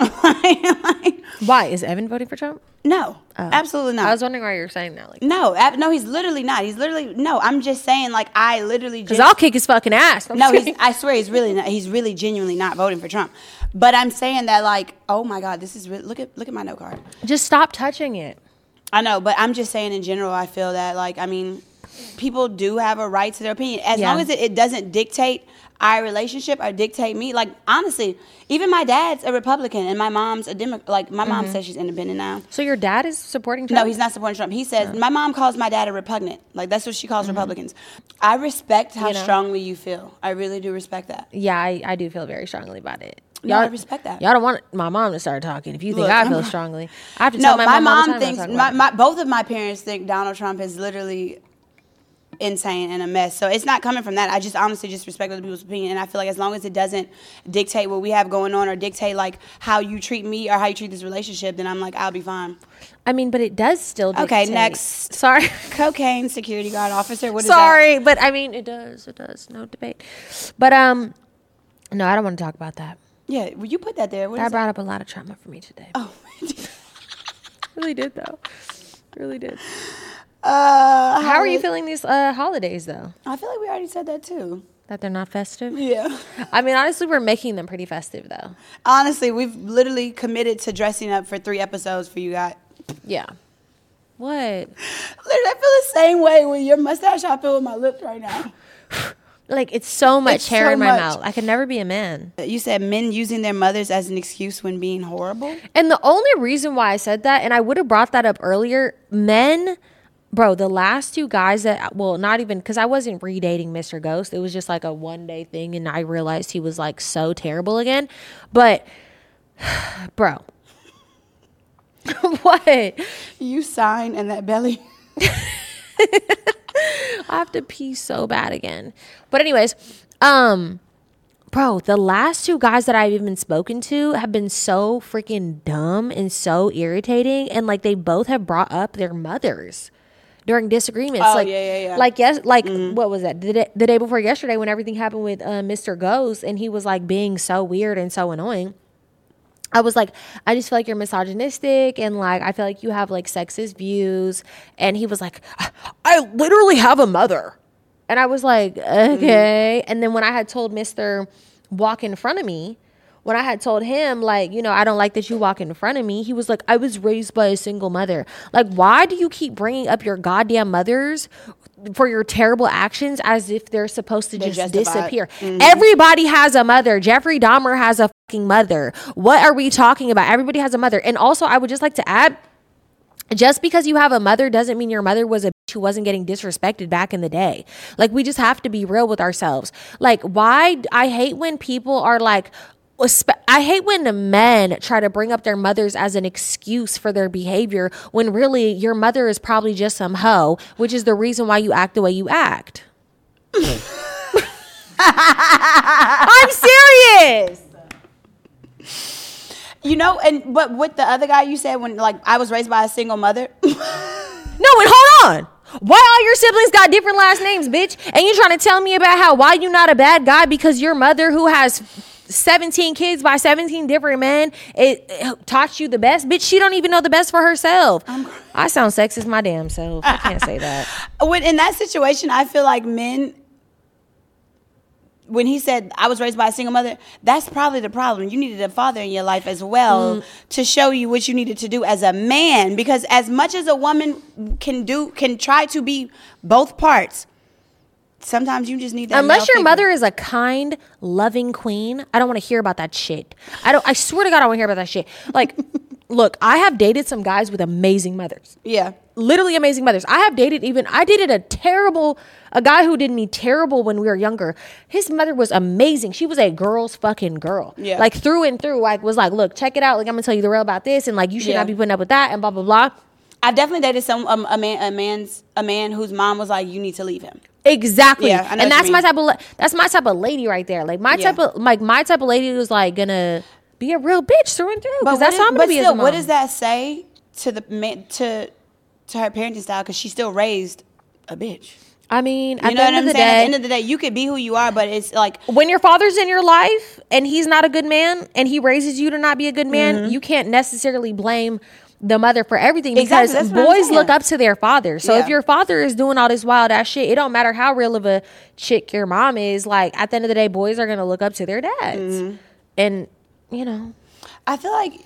Why is Evan voting for Trump? No, absolutely not. I was wondering why you were saying that. Like, No, he's literally not. No, I'm just saying, like, I literally just. because I'll kick his fucking ass. I'm No, just kidding. I swear he's really not. He's really genuinely not voting for Trump. But I'm saying that, like, oh my God, this is look at my note card. Just stop touching it. I know, but I'm just saying in general, I feel that, like, I mean, people do have a right to their opinion as long as it doesn't dictate our relationship or dictate me. Like, honestly, even my dad's a Republican and my mom's a Democrat. Like, my mom says she's independent now. So your dad is supporting Trump? No, he's not supporting Trump. He says, my mom calls my dad a repugnant. Like, that's what she calls Republicans. I respect how strongly you feel. I really do respect that. Yeah, I do feel very strongly about it. No, I respect that. Y'all don't want my mom to start talking. If you think Look, I feel strongly, I have to No, tell my mom all the time thinks, I talk about it. both of my parents think Donald Trump is literally insane and a mess. So it's not coming from that. I just honestly just respect other people's opinion. And I feel like as long as it doesn't dictate what we have going on or dictate like how you treat me or how you treat this relationship, then I'm like, I'll be fine. I mean, but it does still dictate. Okay, next. Sorry. Cocaine security guard officer. What is Sorry, but I mean, it does. No debate. But, no, I don't want to talk about that. Yeah, well, you put that there. What That is brought up a lot of trauma for me today. Oh. Really did, though. Really did. How are you feeling these holidays, though? I feel like we already said that too. That they're not festive? Yeah. I mean, honestly, we're making them pretty festive, though. Honestly, we've literally committed to dressing up for 3 episodes for you guys. Yeah. What? Literally, I feel the same way with your mustache. I feel with my lips right now. Like, it's so much It's hair so in my much. mouth. I could never be a man. You said men using their mothers as an excuse when being horrible? And the only reason why I said that, and I would have brought that up earlier, men, bro, the last 2 guys that, well, not even, because I wasn't redating Mr. Ghost. It was just like a one-day thing, and I realized he was like so terrible again. But, bro. What? You sign and that belly. I have to pee so bad again. But anyways, bro, the last 2 guys that I've even spoken to have been so freaking dumb and so irritating, and like they both have brought up their mothers during disagreements. Oh, like, yeah. Like what was that? The day before yesterday when everything happened with Mr. Ghost, and he was like being so weird and so annoying. I was like, I just feel like you're misogynistic and like I feel like you have like sexist views. And he was like, I literally have a mother. And I was like, okay. And then when I had told Mr. Walk in front of me, when I had told him like, you know, I don't like that you walk in front of me, he was like, I was raised by a single mother. Like, why do you keep bringing up your goddamn mothers for your terrible actions as if they're supposed to They're just justified. disappear. Everybody has a mother. Jeffrey Dahmer has a fucking mother. What are we talking about? Everybody has a mother. And also, I would just like to add, just because you have a mother doesn't mean your mother was a bitch who wasn't getting disrespected back in the day. Like, we just have to be real with ourselves. Like, why? I hate when people are like, I hate when the men try to bring up their mothers as an excuse for their behavior when really your mother is probably just some hoe, which is the reason why you act the way you act. I'm serious. You know, but with the other guy you said, when like I was raised by a single mother. No, and hold on. Why all your siblings got different last names, bitch? And you trying to tell me about how why you not a bad guy because your mother, who has 17 kids by 17 different men, it taught you the best? Bitch, she don't even know the best for herself. I sound sexist my damn self. I can't say that. In that situation, I feel like men, when he said I was raised by a single mother, that's probably the problem. You needed a father in your life as well to show you what you needed to do as a man. Because as much as a woman can try to be both parts, sometimes you just need that. Unless your figure. mother is a kind, loving queen, I don't want to hear about that shit. I swear to God, I don't want to hear about that shit. Like, look, I have dated some guys with amazing mothers. Yeah. Literally amazing mothers. I dated a guy who did me terrible when we were younger. His mother was amazing. She was a girl's fucking girl. Yeah. Like, through and through, like, was like, look, check it out. Like, I'm gonna tell you the real about this. And like, you should not be putting up with that and blah, blah, blah. I've definitely dated a man whose mom was like, you need to leave him. Exactly. Yeah, I know and what that's my type of lady right there. Like, my type of lady who's like gonna be a real bitch through and through. Because that's how I'm gonna be as a mom. What does that say to the man, to her parenting style? Because she still raised a bitch. I mean, At the end of the day, you could be who you are, but it's like when your father's in your life and he's not a good man and he raises you to not be a good man, you can't necessarily blame the mother for everything, because boys look up to their father. So if your father is doing all this wild ass shit, it don't matter how real of a chick your mom is. Like, at the end of the day, boys are gonna look up to their dads, and you know, I feel like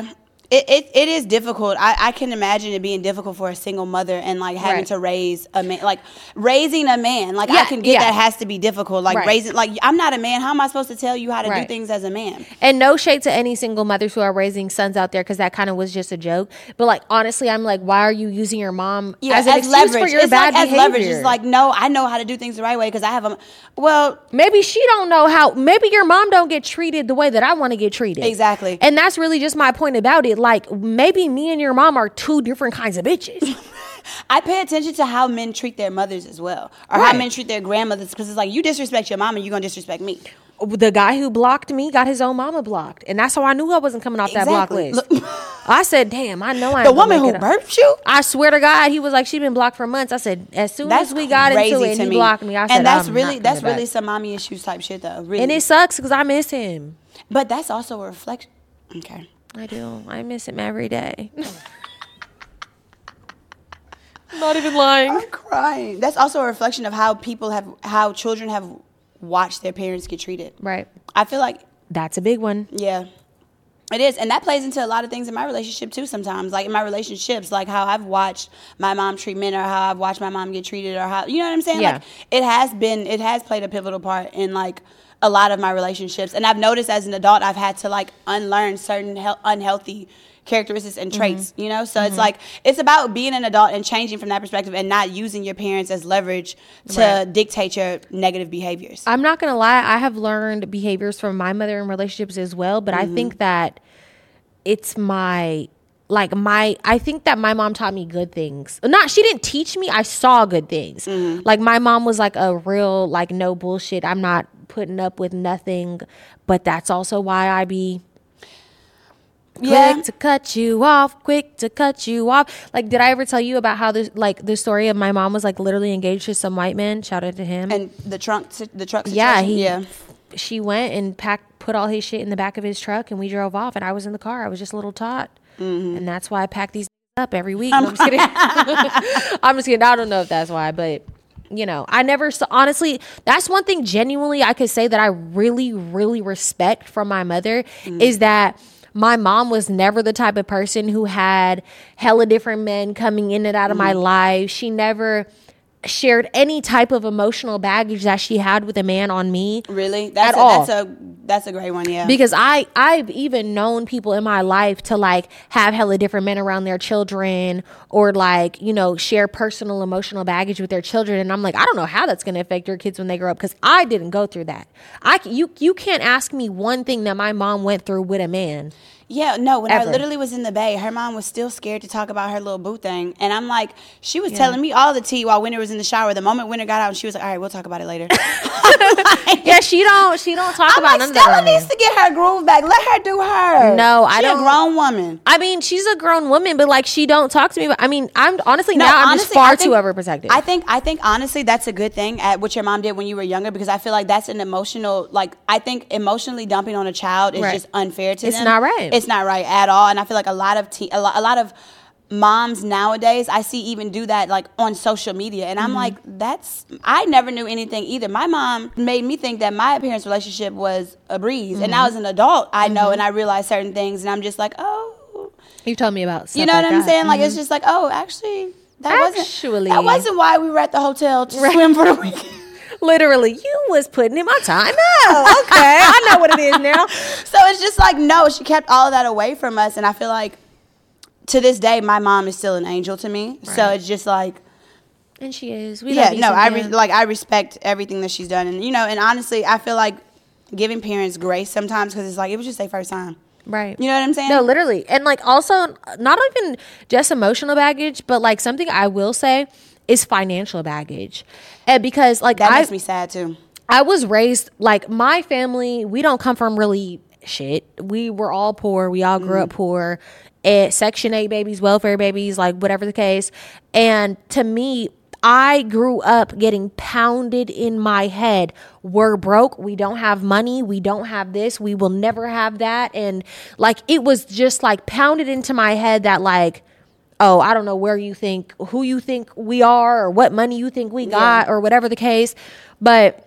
it is difficult. I can imagine it being difficult for a single mother and like having to raise a man, like raising a man. Like, I can get that has to be difficult. Like raising, like, I'm not a man. How am I supposed to tell you how to do things as a man? And no shade to any single mothers who are raising sons out there, because that kind of was just a joke. But like, honestly, I'm like, why are you using your mom as an excuse leverage for your bad behavior? As leverage. It's like, no, I know how to do things the right way because I have a. Well, maybe she don't know how. Maybe your mom don't get treated the way that I want to get treated. Exactly. And that's really just my point about it. Like, maybe me and your mom are two different kinds of bitches. I pay attention to how men treat their mothers as well, or how men treat their grandmothers, because it's like, you disrespect your mom and you're gonna disrespect me. The guy who blocked me got his own mama blocked, and that's how I knew I wasn't coming off that block list. I said, "Damn, I know I ain't the woman who birthed you." I swear to God, he was like, "She's been blocked for months." I said, as soon as we got into it, and he blocked me. I said, and that's I'm really some mommy issues type shit, though. Really, and it sucks because I miss him. But that's also a reflection. Okay. I do. I miss him every day. I'm not even lying. I'm crying. That's also a reflection of how children have watched their parents get treated. Right. I feel like that's a big one. Yeah, it is. And that plays into a lot of things in my relationship too sometimes. Like in my relationships, like how I've watched my mom treat men, or how I've watched my mom get treated, or how, you know what I'm saying? Yeah. Like it has played a pivotal part in like a lot of my relationships. And I've noticed as an adult, I've had to like unlearn certain unhealthy characteristics and traits, you know? So it's like, it's about being an adult and changing from that perspective and not using your parents as leverage to dictate your negative behaviors. I'm not going to lie. I have learned behaviors from my mother in relationships as well. But I think that it's I think that my mom taught me good things. She didn't teach me. I saw good things. Like my mom was like a real, like, no bullshit. I'm not putting up with nothing. But that's also why I be quick to cut you off. Like, did I ever tell you about how the story of my mom was like literally engaged to some white man? Shout out to him. And the truck situation. Yeah, she went and put all his shit in the back of his truck, and we drove off, and I was in the car. I was just a little tot. And that's why I pack these up every week. No, I'm just kidding. I'm just kidding. I don't know if that's why, but you know, I never saw, honestly, that's one thing genuinely I could say that I really, really respect from my mother is that my mom was never the type of person who had hella different men coming in and out of my life. She never shared any type of emotional baggage that she had with a man on me. Really? That's a great one, yeah. Because I've even known people in my life to like have hella different men around their children, or like, you know, share personal emotional baggage with their children. And I'm like, I don't know how that's going to affect your kids when they grow up, because I didn't go through that. You can't ask me one thing that my mom went through with a man. Yeah, no, when Ever. I literally was in the Bay, her mom was still scared to talk about her little boo thing. And I'm like, she was telling me all the tea while Winter was in the shower. The moment Winter got out, and she was like, all right, we'll talk about it later. Yeah, she don't talk about none of that. Stella needs to get her groove back. Let her do her. No, I don't. She's a grown woman. I mean, she's a grown woman, but like, she don't talk to me. I mean, I'm honestly just far too overprotective. I think honestly that's a good thing at what your mom did when you were younger, because I feel like that's an emotional, like, I think emotionally dumping on a child is just unfair to them. It's not right. It's not right at all. And I feel like a lot of moms nowadays I see even do that, like, on social media, and I'm like, I never knew anything either. My mom made me think that my parents' relationship was a breeze, and now as an adult I know and I realize certain things, and I'm just like, oh, you told me about stuff, you know like what I'm that. saying? Like, it's just like, oh, actually that wasn't why we were at the hotel to swim for the weekend. Literally, you was putting in my time. Oh, okay, I know what it is now. So it's just like, no, she kept all of that away from us, and I feel like to this day my mom is still an angel to me. Right. So it's just like, and she is. I respect everything that she's done, and you know, and honestly, I feel like giving parents grace sometimes, because it's like, it was just their first time. Right. You know what I'm saying? No, literally. And like, also, not even just emotional baggage, but like, something I will say is financial baggage. And because like, that makes me sad too. I was raised, like, my family, we don't come from really shit. We were all poor. We all grew up poor. Section 8 babies, welfare babies, like, whatever the case. And to me, I grew up getting pounded in my head. We're broke. We don't have money. We don't have this. We will never have that. And like, it was just like pounded into my head that like, oh, I don't know who you think we are, or what money you think we got, or whatever the case. But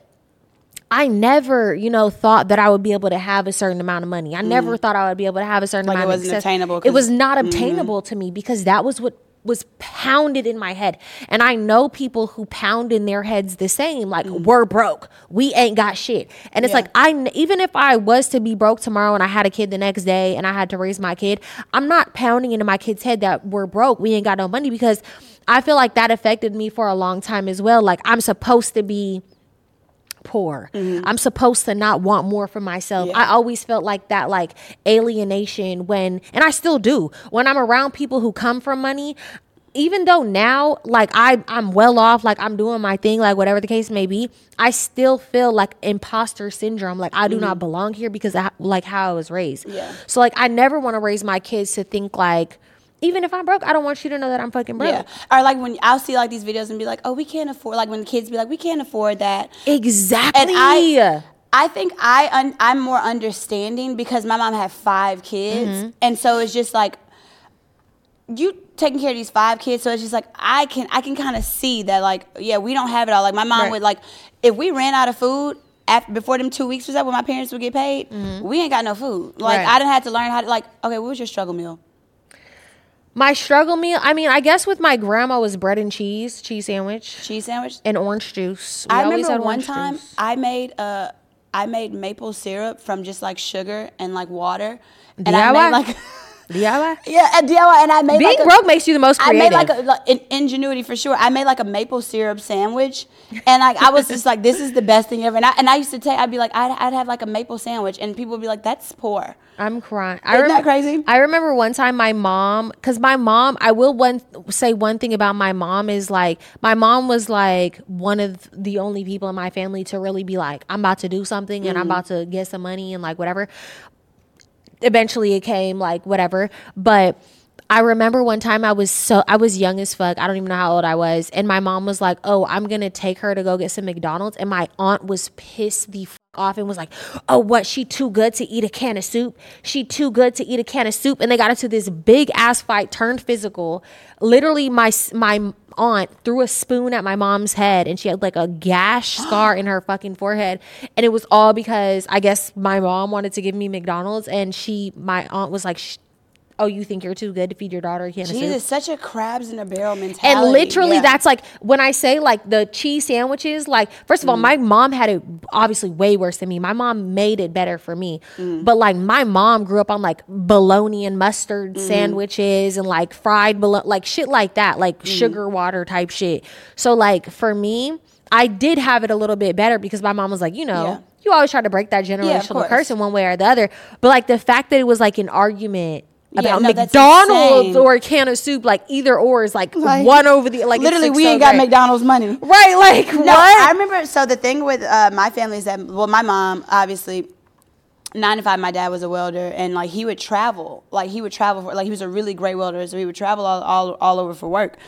I never, thought that I would be able to have a certain amount of money. I never thought I would be able to have a certain amount of success. Attainable. It was not obtainable to me, because that was what was pounded in my head. And I know people who pound in their heads the same, like, we're broke, we ain't got shit. And it's like, even if I was to be broke tomorrow and I had a kid the next day and I had to raise my kid, I'm not pounding into my kid's head that we're broke, we ain't got no money, because I feel like that affected me for a long time as well. Like, I'm supposed to be poor. I'm supposed to not want more for myself. I always felt like that, like, alienation and I still do, when I'm around people who come from money. Even though now, like, I'm well off, like, I'm doing my thing, like, whatever the case may be, I still feel like imposter syndrome. Like, I do not belong here because of like how I was raised. So like, I never want to raise my kids to think like, even if I'm broke, I don't want you to know that I'm fucking broke. Yeah. Or like, when I'll see like these videos and be like, oh, we can't afford, like, when the kids be like, we can't afford that. Exactly. And I think I'm more understanding, because my mom had 5 kids. And so it's just like, you taking care of these 5 kids, so it's just like, I can kind of see that, like, yeah, we don't have it all. Like, my mom would, like, if we ran out of food before them 2 weeks was up, when my parents would get paid, we ain't got no food. Like, I didn't have to learn how to, like, okay, what was your struggle meal? My struggle meal, I mean, I guess with my grandma was bread and cheese sandwich. Cheese sandwich? And orange juice. I remember one time I made maple syrup from just like sugar and like water. And I made like DIY? Yeah, DIY. And I made being broke makes you the most creative. I made like an ingenuity for sure. I made like a maple syrup sandwich, and like I was just like, this is the best thing ever. And I used to I'd be like, I'd have like a maple sandwich, and people would be like, that's poor. I'm crying. Isn't that crazy? I remember one time my mom, I will say one thing about my mom is like, my mom was like one of the only people in my family to really be like, I'm about to do something and I'm about to get some money and like whatever. Eventually it came, like whatever. But I remember one time I was young as fuck. I don't even know how old I was. And my mom was like, oh, I'm going to take her to go get some McDonald's. And my aunt was pissed the fuck off and was like, oh, what? She too good to eat a can of soup? She too good to eat a can of soup? And they got into this big ass fight, turned physical. Literally, my aunt threw a spoon at my mom's head, and she had like a gash scar in her fucking forehead. And it was all because I guess my mom wanted to give me McDonald's, and my aunt was like, oh, you think you're too good to feed your daughter a can of soup? Jesus, such a crabs in a barrel mentality. And literally, Yeah. that's like, when I say like the cheese sandwiches, like, first of all, my mom had it obviously way worse than me. My mom made it better for me. But like, my mom grew up on like bologna and mustard sandwiches and like fried bologna, like shit like that, like sugar water type shit. So like, for me, I did have it a little bit better because my mom was like, Yeah. you always try to break that generational course. curse in one way or the other. But like, the fact that it was like an argument about no, that's McDonald's insane. or a can of soup, like either or is like one over the, like, literally, it's we so ain't got great. McDonald's money. Right, like, No, what? I remember. So the thing with my family is that, well, my mom obviously 9 to 5. My dad was a welder, and like he would travel. Like he was a really great welder, so he would travel all over for work.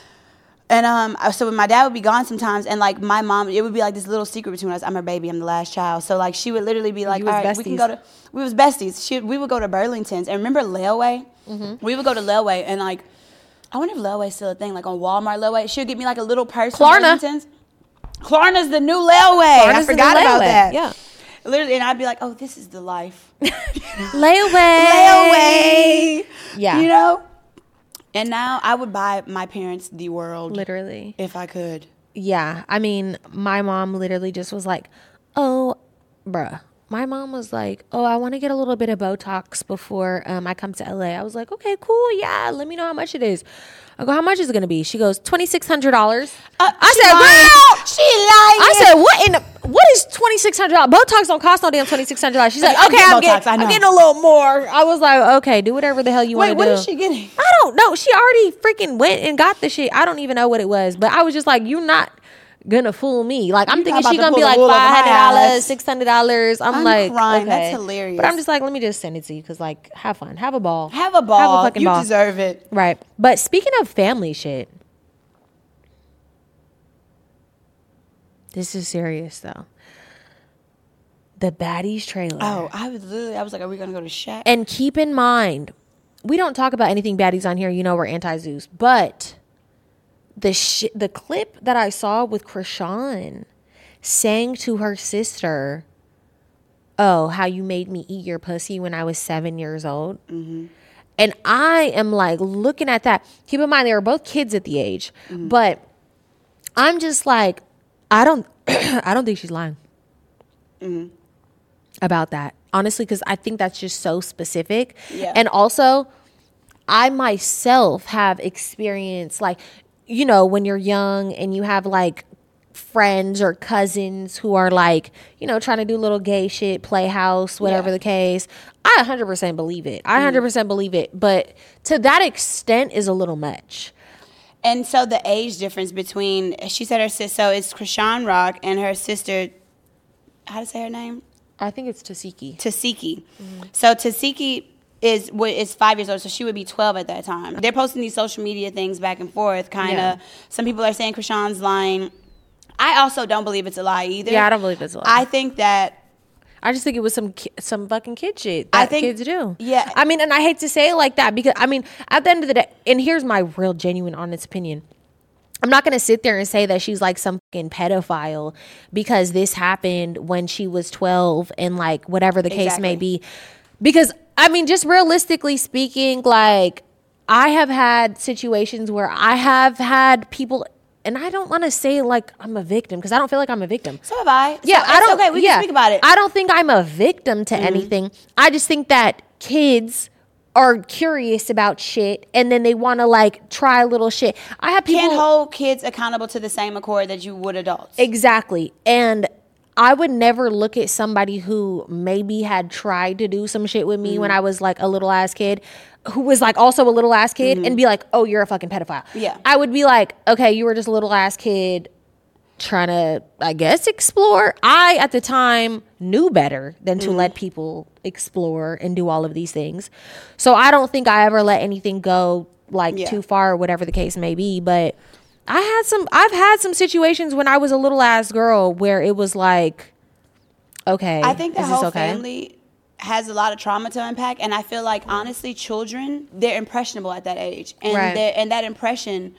And so when my dad would be gone sometimes, and like my mom, it would be like this little secret between us. I'm her baby. I'm the last child. So like she would literally be like, You was all right, we can besties. go to. We was besties. We would go to Burlington's, and remember Layaway? We would go to Layaway, and like I wonder if Layaway's still a thing. Like on Walmart Layaway, she would get me like a little purse. from Klarna. Burlington's. Klarna's the new Layaway. I Klarna's the forgot new about Layaway, that. yeah. Literally, and I'd be like, oh, this is the life. Layaway. Layaway. Yeah. You know? And now I would buy my parents the world Literally. if I could. Yeah. I mean, my mom literally just was like, oh, bruh. My mom was like, oh, I want to get a little bit of Botox before I come to LA. I was like, okay, cool. Yeah, let me know how much it is. I go, how much is it going to be? She goes, $2,600. I said, girl. She lying. I said, what is $2,600? Botox don't cost no damn $2,600. She's like, I okay, get I'm Botox, I know. getting a little more. I was like, okay, do whatever the hell you want Wait, to what do. is she getting? I don't know. She already freaking went and got the shit. I don't even know what it was, but I was just like, you're not gonna fool me. Like, I'm You're thinking not she about to gonna be pull like the wool over my eyes. $500, $600. I'm like, crying. okay. That's hilarious. But I'm just like, let me just send it to you because, like, have fun, have a ball, Have a ball. fucking You ball. deserve it. Right. But speaking of family shit, this is serious though. The Baddies trailer. Oh, I was like, are we gonna go to Shaq? And keep in mind, we don't talk about anything baddies on here. You know we're anti-Zeus. But the clip that I saw with Krishan saying to her sister, oh, how you made me eat your pussy when I was 7 years old. Mm-hmm. And I am like looking at that. Keep in mind, they were both kids at the age. Mm-hmm. But I'm just like, I don't think she's lying about that. Honestly, because I think that's just so specific. Yeah. And also, I myself have experienced, like, you know, when you're young and you have like friends or cousins who are like, you know, trying to do little gay shit, playhouse, whatever the case. I 100% believe it. I 100% believe it. But to that extent is a little much. And so the age difference between, she said her sister, so it's Krishan Rock and her sister, how to say her name? I think it's Tasiki. Tasiki. So Tasiki is 5 years old, so she would be 12 at that time. They're posting these social media things back and forth, kind of. Yeah. Some people are saying Krishan's lying. I also don't believe it's a lie either. Yeah, I don't believe it's a lie. I think that I just think it was some fucking kid shit that kids do. Yeah. I mean, and I hate to say it like that because, I mean, at the end of the day, and here's my real, genuine, honest opinion. I'm not going to sit there and say that she's like some fucking pedophile because this happened when she was 12 and like whatever the case may be. Because, I mean, just realistically speaking, like, I have had situations where I have had people, and I don't want to say like I'm a victim because I don't feel like I'm a victim. So have I. Yeah, So I don't. it's okay, we can speak about it. I don't think I'm a victim to anything. I just think that kids are curious about shit and then they want to like try little shit. I have people Can't hold kids accountable to the same accord that you would adults. exactly, and I would never look at somebody who maybe had tried to do some shit with me when I was like a little ass kid, who was like also a little ass kid, and be like, "Oh, you're a fucking pedophile." Yeah. I would be like, "Okay, you were just a little ass kid." Trying to, I guess, explore. I, at the time, knew better than to let people explore and do all of these things. So I don't think I ever let anything go like too far or whatever the case may be. But I've had some situations when I was a little ass girl where it was like, okay, I think the is this whole okay? family has a lot of trauma to unpack, and I feel like honestly, children, they're impressionable at that age, and Right. and that impression.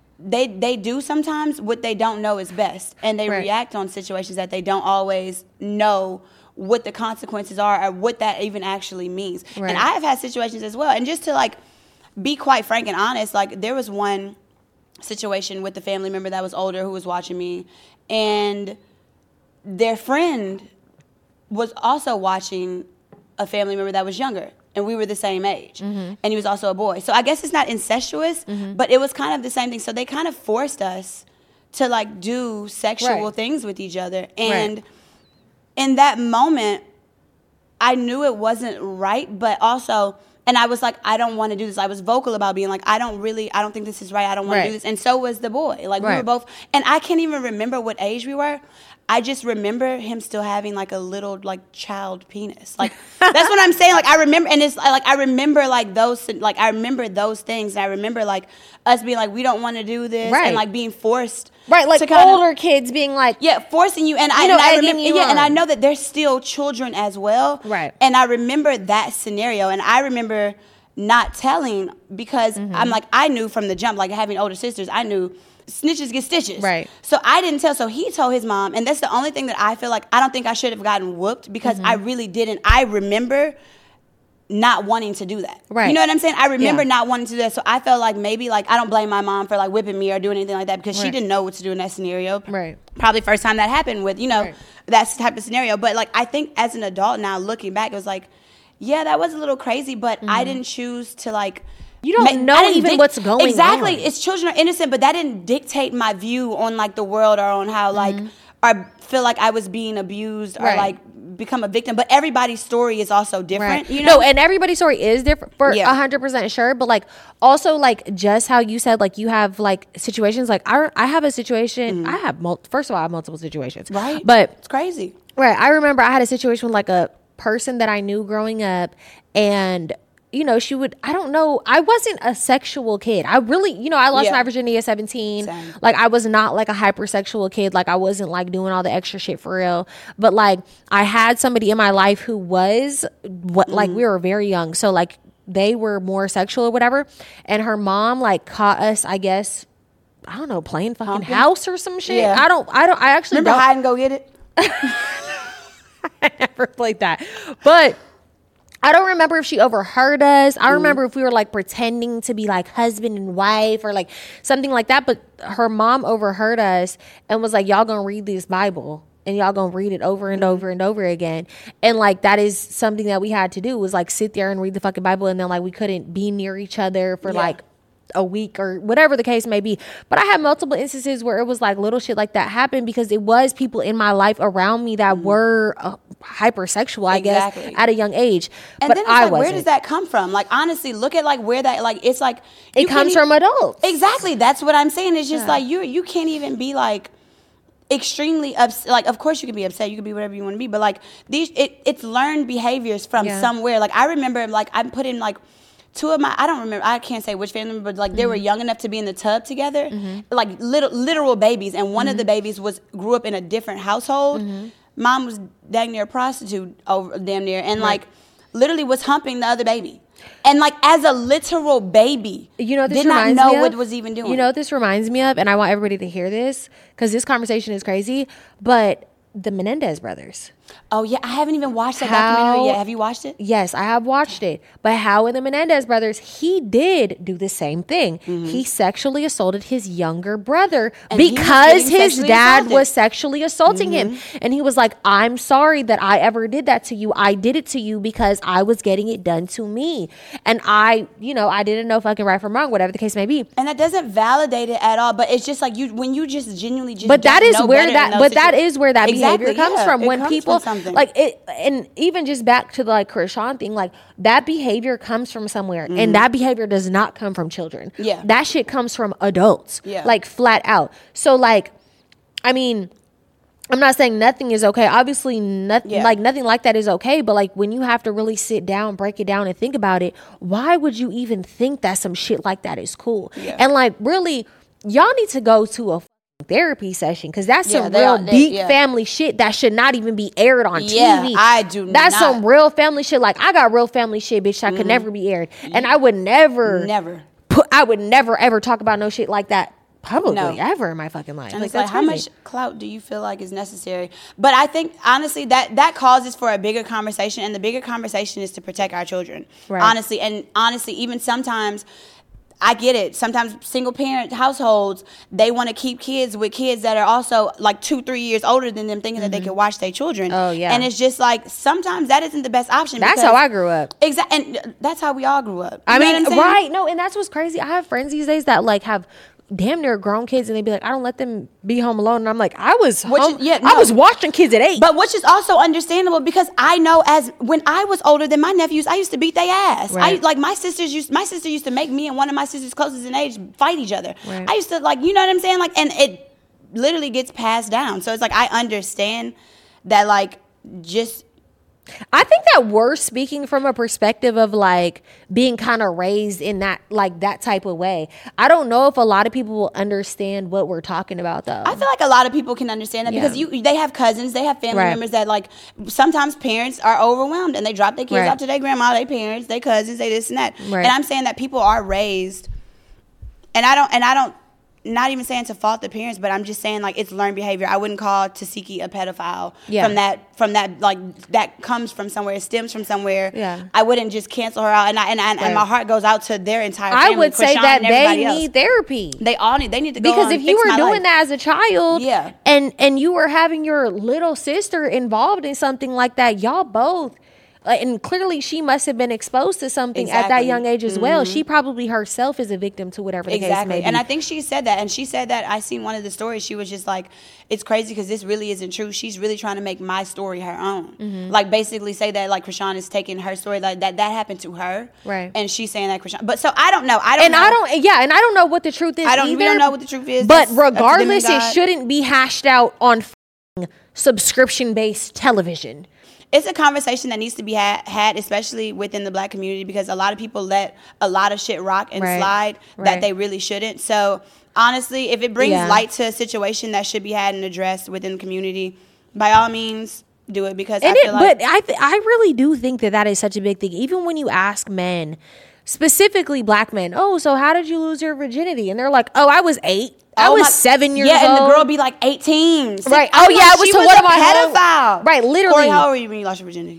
They do sometimes what they don't know is best, and they Right. react on situations that they don't always know what the consequences are or what that even actually means. Right. And I have had situations as well. And just to like be quite frank and honest, like there was one situation with the family member that was older who was watching me, and their friend was also watching a family member that was younger, and we were the same age, and he was also a boy. So I guess it's not incestuous, but it was kind of the same thing. So they kind of forced us to like do sexual things with each other, and in that moment, I knew it wasn't right, but also. And I was like, I don't want to do this. I was vocal about being like, I don't think this is right. I don't want to do this. And so was the boy. Like we were both, and I can't even remember what age we were. I just remember him still having like a little like child penis. Like that's what I'm saying. Like I remember, and it's like I remember like those, like I remember those things. And I remember like us being like, we don't want to do this, and like being forced. Right, like to older kids being like, forcing you, and I remember, and I know that they're still children as well, right? And I remember that scenario, and I remember not telling because I'm like, I knew from the jump, like having older sisters, I knew snitches get stitches, right? So I didn't tell. So he told his mom, and that's the only thing that I feel like I don't think I should have gotten whooped because I really didn't. I remember not wanting to do that. Right. You know what I'm saying? I remember not wanting to do that. So I felt like maybe like I don't blame my mom for like whipping me or doing anything like that because she didn't know what to do in that scenario. Right. Probably first time that happened with, that type of scenario. But like I think as an adult now looking back, it was like, yeah, that was a little crazy, but I didn't choose to like you don't know even what's going on. Exactly. It's children are innocent, but that didn't dictate my view on like the world or on how like or feel like I was being abused or like become a victim. But everybody's story is also different. You know? No, and everybody's story is different for 100% sure. But like also like just how you said like you have like situations like I have a situation. I have first of all I have multiple situations. Right. But it's crazy. Right. I remember I had a situation with like a person that I knew growing up, and she would, I don't know, I wasn't a sexual kid. I really, I lost my virginity at 17. Same. Like, I was not like a hypersexual kid. Like, I wasn't like doing all the extra shit for real. But like, I had somebody in my life who was, like, we were very young. So like, they were more sexual or whatever. And her mom like caught us, I guess, I don't know, playing fucking house or some shit. Yeah. I actually remember hide and go get it? I never played that. But I don't remember if she overheard us. I remember if we were like pretending to be like husband and wife or like something like that. But her mom overheard us and was like, y'all gonna read this Bible and y'all gonna read it over and over and over again. And like, that is something that we had to do was like sit there and read the fucking Bible. And then like, we couldn't be near each other for like a week or whatever the case may be. But I had multiple instances where it was like little shit like that happened because it was people in my life around me that were hypersexual, I guess, at a young age. And but then it's I like, wasn't. where does that come from? Like, honestly, look at like where that, like, it's like. It comes from adults. Exactly. That's what I'm saying. It's just like, you can't even be like extremely upset. Like, of course you can be upset. You can be whatever you want to be. But like, it's learned behaviors from somewhere. Like, I remember, like, I put in like, two of my, I don't remember, I can't say which family member, but like they were young enough to be in the tub together, like literal babies. And one of the babies grew up in a different household. Mom was dang near a prostitute damn near, and like literally was humping the other baby. And like as a literal baby, this did not know what was even doing. You know what this reminds me of, and I want everybody to hear this because this conversation is crazy, but the Menendez brothers. Oh, yeah. I haven't even watched that documentary yet. Have you watched it? Yes, I have watched it. But how in the Menendez brothers, he did do the same thing. He sexually assaulted his younger brother because his dad was sexually assaulting him. And he was like, I'm sorry that I ever did that to you. I did it to you because I was getting it done to me. And I didn't know fucking right from wrong, whatever the case may be. And that doesn't validate it at all. But it's just like when you just genuinely just But that is where that Exactly, behavior comes from. It When comes people from something. like it, and even just back to the like Krishan thing, like that behavior comes from somewhere, and that behavior does not come from children. Yeah, that shit comes from adults. Yeah, like flat out. So like, I mean, I'm not saying nothing is okay. Obviously, nothing nothing like that is okay. But like when you have to really sit down, break it down, and think about it, why would you even think that some shit like that is cool? Yeah. And like really, y'all need to go to a therapy session because that's some real deep family shit that should not even be aired on TV. I do. That's some real family shit. Like I got real family shit, bitch. That could never be aired, and I would never I would never ever talk about no shit like that publicly ever in my fucking life. And Like, it's like, that's how crazy. much clout do you feel like is necessary? But I think, honestly, that causes for a bigger conversation, and the bigger conversation is to protect our children. Right. Honestly, even sometimes, I get it. Sometimes single parent households, they want to keep kids with kids that are also like 2-3 years older than them, thinking that they can watch their children. Oh, yeah. And it's just like, sometimes that isn't the best option. That's how I grew up. Exactly. And that's how we all grew up. I You know mean, what I'm saying? right? No, and that's what's crazy. I have friends these days that like have damn near grown kids, and they be like, I don't let them be home alone. And I'm like, I was watching kids at 8. But which is also understandable, because I know, as when I was older than my nephews, I used to beat their ass. Right. My sister used to make me and one of my sisters closest in age fight each other. Right. I used to, like, you know what I'm saying? Like, and it literally gets passed down. So it's like, I understand that, like, just I think that we're speaking from a perspective of like being kind of raised in that, like, that type of way. I don't know if a lot of people will understand what we're talking about, though. I feel like a lot of people can understand that, because they have cousins, they have family Right. members that, like, sometimes parents are overwhelmed and they drop their kids Right. off to their grandma, their parents, their cousins, they this and that. Right. And I'm saying that people are raised, and I don't, not even saying to fault the parents, but I'm just saying, like, it's learned behavior. I wouldn't call Tasiki a pedophile from that, like, that comes from somewhere, it stems from somewhere. Yeah. I wouldn't just cancel her out, and my heart goes out to their entire family. I would say Krishan that and they everybody else. need therapy. They all need to go Because on if and you fix were my doing life. that as a child, Yeah. and you were having your little sister involved in something like that, y'all both, and clearly she must have been exposed to something at that Exactly. young age as well. She probably herself is a victim to whatever the case may be. And I think she said that. And she said that, I seen one of the stories. She was just like, it's crazy because this really isn't true. She's really trying to make my story her own. Mm-hmm. Like, basically say that, like, Krishan is taking her story, like, that happened to her. Right. And she's saying that Krishan. But so I don't know. I don't know what the truth is either. We don't know what the truth is. But That's up to them and regardless, it God. shouldn't be hashed out on subscription-based television. It's a conversation that needs to be had, especially within the Black community, because a lot of people let a lot of shit rock and Right. slide Right. that they really shouldn't. So honestly, if it brings light to a situation that should be had and addressed within the community, by all means, do it, because I feel like... But I really do think that is such a big thing. Even when you ask men, specifically Black men, oh, so how did you lose your virginity? And they're like, oh, I was 8. I was 7 years old. Yeah, and the girl be like 18. Right. I'm Oh, yeah, it was she to was one a of my home- pedophile. Right, literally. Corey, how old were you when you lost your virginity?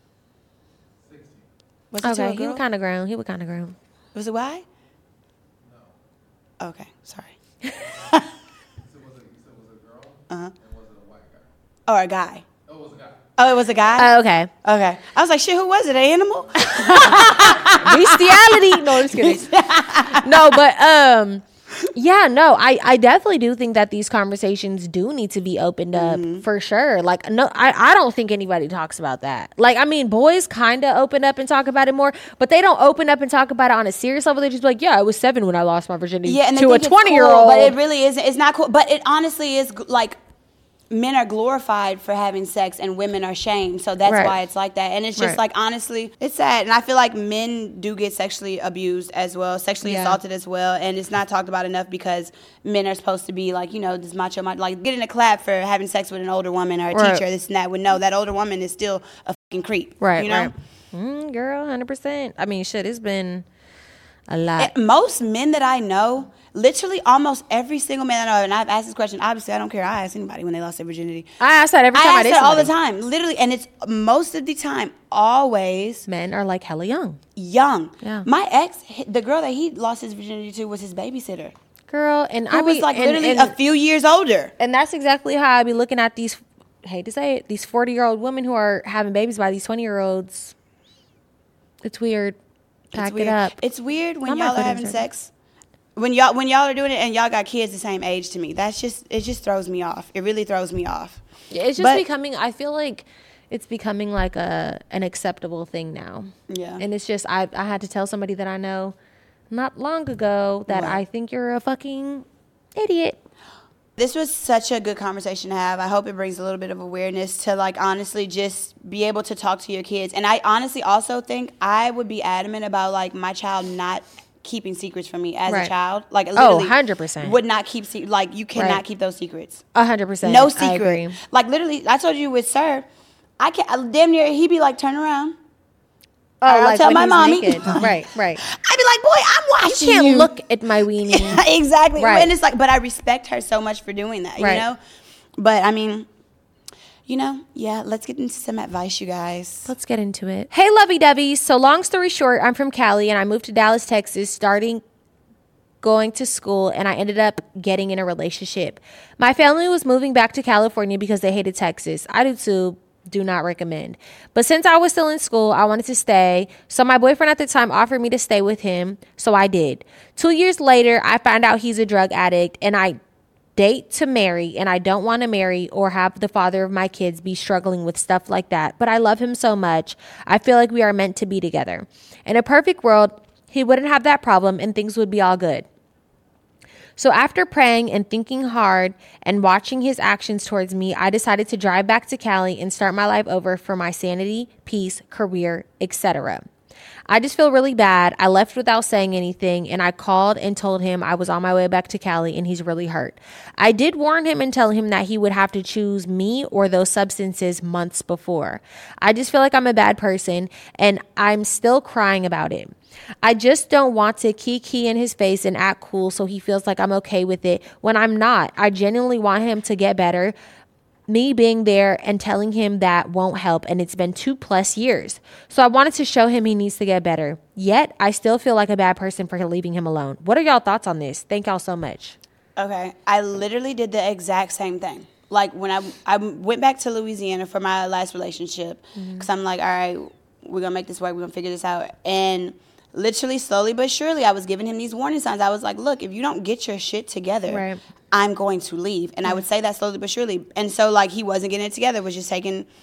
16. Was it to Okay, a he girl? was kind of grown. Was it why? No. Okay, sorry. You said was a girl? Uh-huh. And was it a white guy? Or a guy. Oh, it was a guy. Oh, it was a guy? Okay. Okay. I was like, shit, who was it? An animal? Bestiality. No, I'm just kidding. No, but yeah, no, I definitely do think that these conversations do need to be opened up for sure. Like, no, I don't think anybody talks about that. Like, I mean, boys kind of open up and talk about it more, but they don't open up and talk about it on a serious level. They just be like, yeah, I was 7 when I lost my virginity Yeah, and they to a think it's 20-year-old. cool, but it really isn't. It's not cool. But it honestly is, like, men are glorified for having sex and women are shamed. So that's Right. why it's like that. And it's just Right. like, honestly, it's sad. And I feel like men do get sexually abused as well, sexually assaulted as well. And it's not talked about enough because men are supposed to be like, you know, this macho, like getting a clap for having sex with an older woman or a Right. teacher, this and that. When no, that older woman is still a fucking creep. Right, You know? right. Girl, 100%. I mean, shit, it's been a lot. Most men that I know, literally almost every single man I know, and I've asked this question, obviously I don't care, I ask anybody when they lost their virginity. I ask that every time I ask date that all the somebody. time, literally, and it's most of the time always Men are like hella young. young. Yeah. My ex, the girl that he lost his virginity to was his babysitter. Girl, and Who I was like literally a few years older. And that's exactly how I be looking at these, hate to say it, these 40-year-old women who are having babies by these 20-year-olds. It's weird. Pack It's weird. it up. It's weird when I'm not y'all are putting having it- sex. When y'all are doing it and y'all got kids the same age to me, it just throws me off. It really throws me off. It's just But- becoming, I feel like it's becoming like an acceptable thing now. Yeah. And it's just, I had to tell somebody that I know not long ago that What? I think you're a fucking idiot. This was such a good conversation to have. I hope it brings a little bit of awareness to, like, honestly just be able to talk to your kids. And I honestly also think I would be adamant about, like, my child not keeping secrets from me as Right. a child. Like, Oh, literally 100%. would not keep like, you cannot Right. keep those secrets. 100%. No I secret. agree. Like, literally, I told you with Sir, I can't, damn near, he be like, turn around. I'll like tell when my he's mommy. naked. Right. I'd be like, boy, I'm watching you. Can't look at my weenie. Exactly. Right. And it's like, but I respect her so much for doing that, Right. you know? But I mean, you know, yeah, let's get into some advice, you guys. Let's get into it. Hey, lovey-doveys. So long story short, I'm from Cali and I moved to Dallas, Texas, going to school, and I ended up getting in a relationship. My family was moving back to California because they hated Texas. I do too. Do not recommend. But since I was still in school, I wanted to stay. So my boyfriend at the time offered me to stay with him. So I did. 2 years later, I found out he's a drug addict and I date to marry, and I don't want to marry or have the father of my kids be struggling with stuff like that. But I love him so much. I feel like we are meant to be together. In a perfect world, he wouldn't have that problem and things would be all good. So after praying and thinking hard and watching his actions towards me, I decided to drive back to Cali and start my life over for my sanity, peace, career, etc. I just feel really bad. I left without saying anything, and I called and told him I was on my way back to Cali and he's really hurt. I did warn him and tell him that he would have to choose me or those substances months before. I just feel like I'm a bad person and I'm still crying about it. I just don't want to kiki in his face and act cool so he feels like I'm okay with it when I'm not. I genuinely want him to get better. Me being there and telling him that won't help, and it's been 2+ years. So I wanted to show him he needs to get better. Yet, I still feel like a bad person for leaving him alone. What are y'all thoughts on this? Thank y'all so much. Okay, I literally did the exact same thing. Like when I went back to Louisiana for my last relationship, because I'm like, all right, we're going to make this work. We're going to figure this out. And literally, slowly but surely, I was giving him these warning signs. I was like, look, if you don't get your shit together, Right. I'm going to leave. And I would say that slowly but surely. And so, like, he wasn't getting it together, was just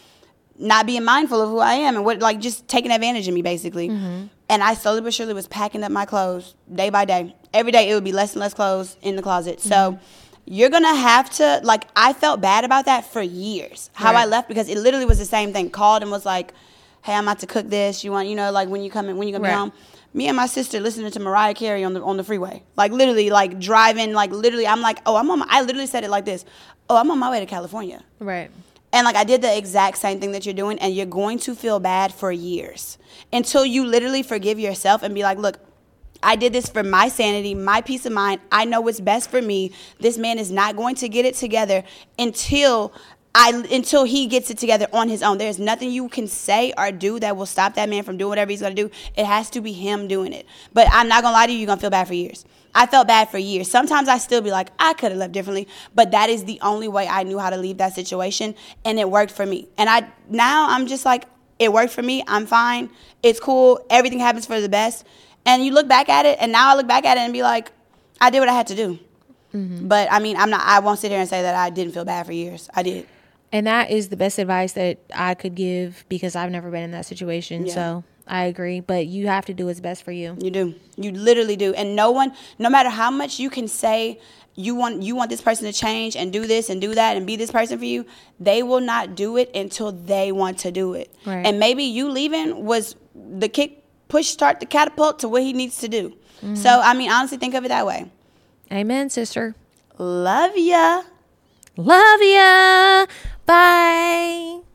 not being mindful of who I am and just taking advantage of me, basically. And I slowly but surely was packing up my clothes day by day. Every day, it would be less and less clothes in the closet. So you're going to have to, like, I felt bad about that for years, how I left, because it literally was the same thing. Called and was like, hey, I'm about to cook this. You want, like, when you going to be home? Me and my sister listening to Mariah Carey on the freeway. Like, literally, like, driving, like, literally, I'm like, oh, I literally said it like this. Oh, I'm on my way to California. Right. And, like, I did the exact same thing that you're doing, and you're going to feel bad for years until you literally forgive yourself and be like, look, I did this for my sanity, my peace of mind. I know what's best for me. This man is not going to get it together until he gets it together on his own. There's nothing you can say or do that will stop that man from doing whatever he's going to do. It has to be him doing it. But I'm not going to lie to you, you're going to feel bad for years. I felt bad for years. Sometimes I still be like, I could have left differently, but that is the only way I knew how to leave that situation, and it worked for me. And now I'm just like, it worked for me. I'm fine. It's cool. Everything happens for the best. And you look back at it, and now I look back at it and be like, I did what I had to do. But I mean, I won't sit here and say that I didn't feel bad for years. I did. And that is the best advice that I could give because I've never been in that situation. Yeah. So I agree. But you have to do what's best for you. You do. You literally do. And no matter how much you can say you want this person to change and do this and do that and be this person for you, they will not do it until they want to do it. Right. And maybe you leaving was the start the catapult to what he needs to do. So, I mean, honestly, think of it that way. Amen, sister. Love ya. Love ya. Bye.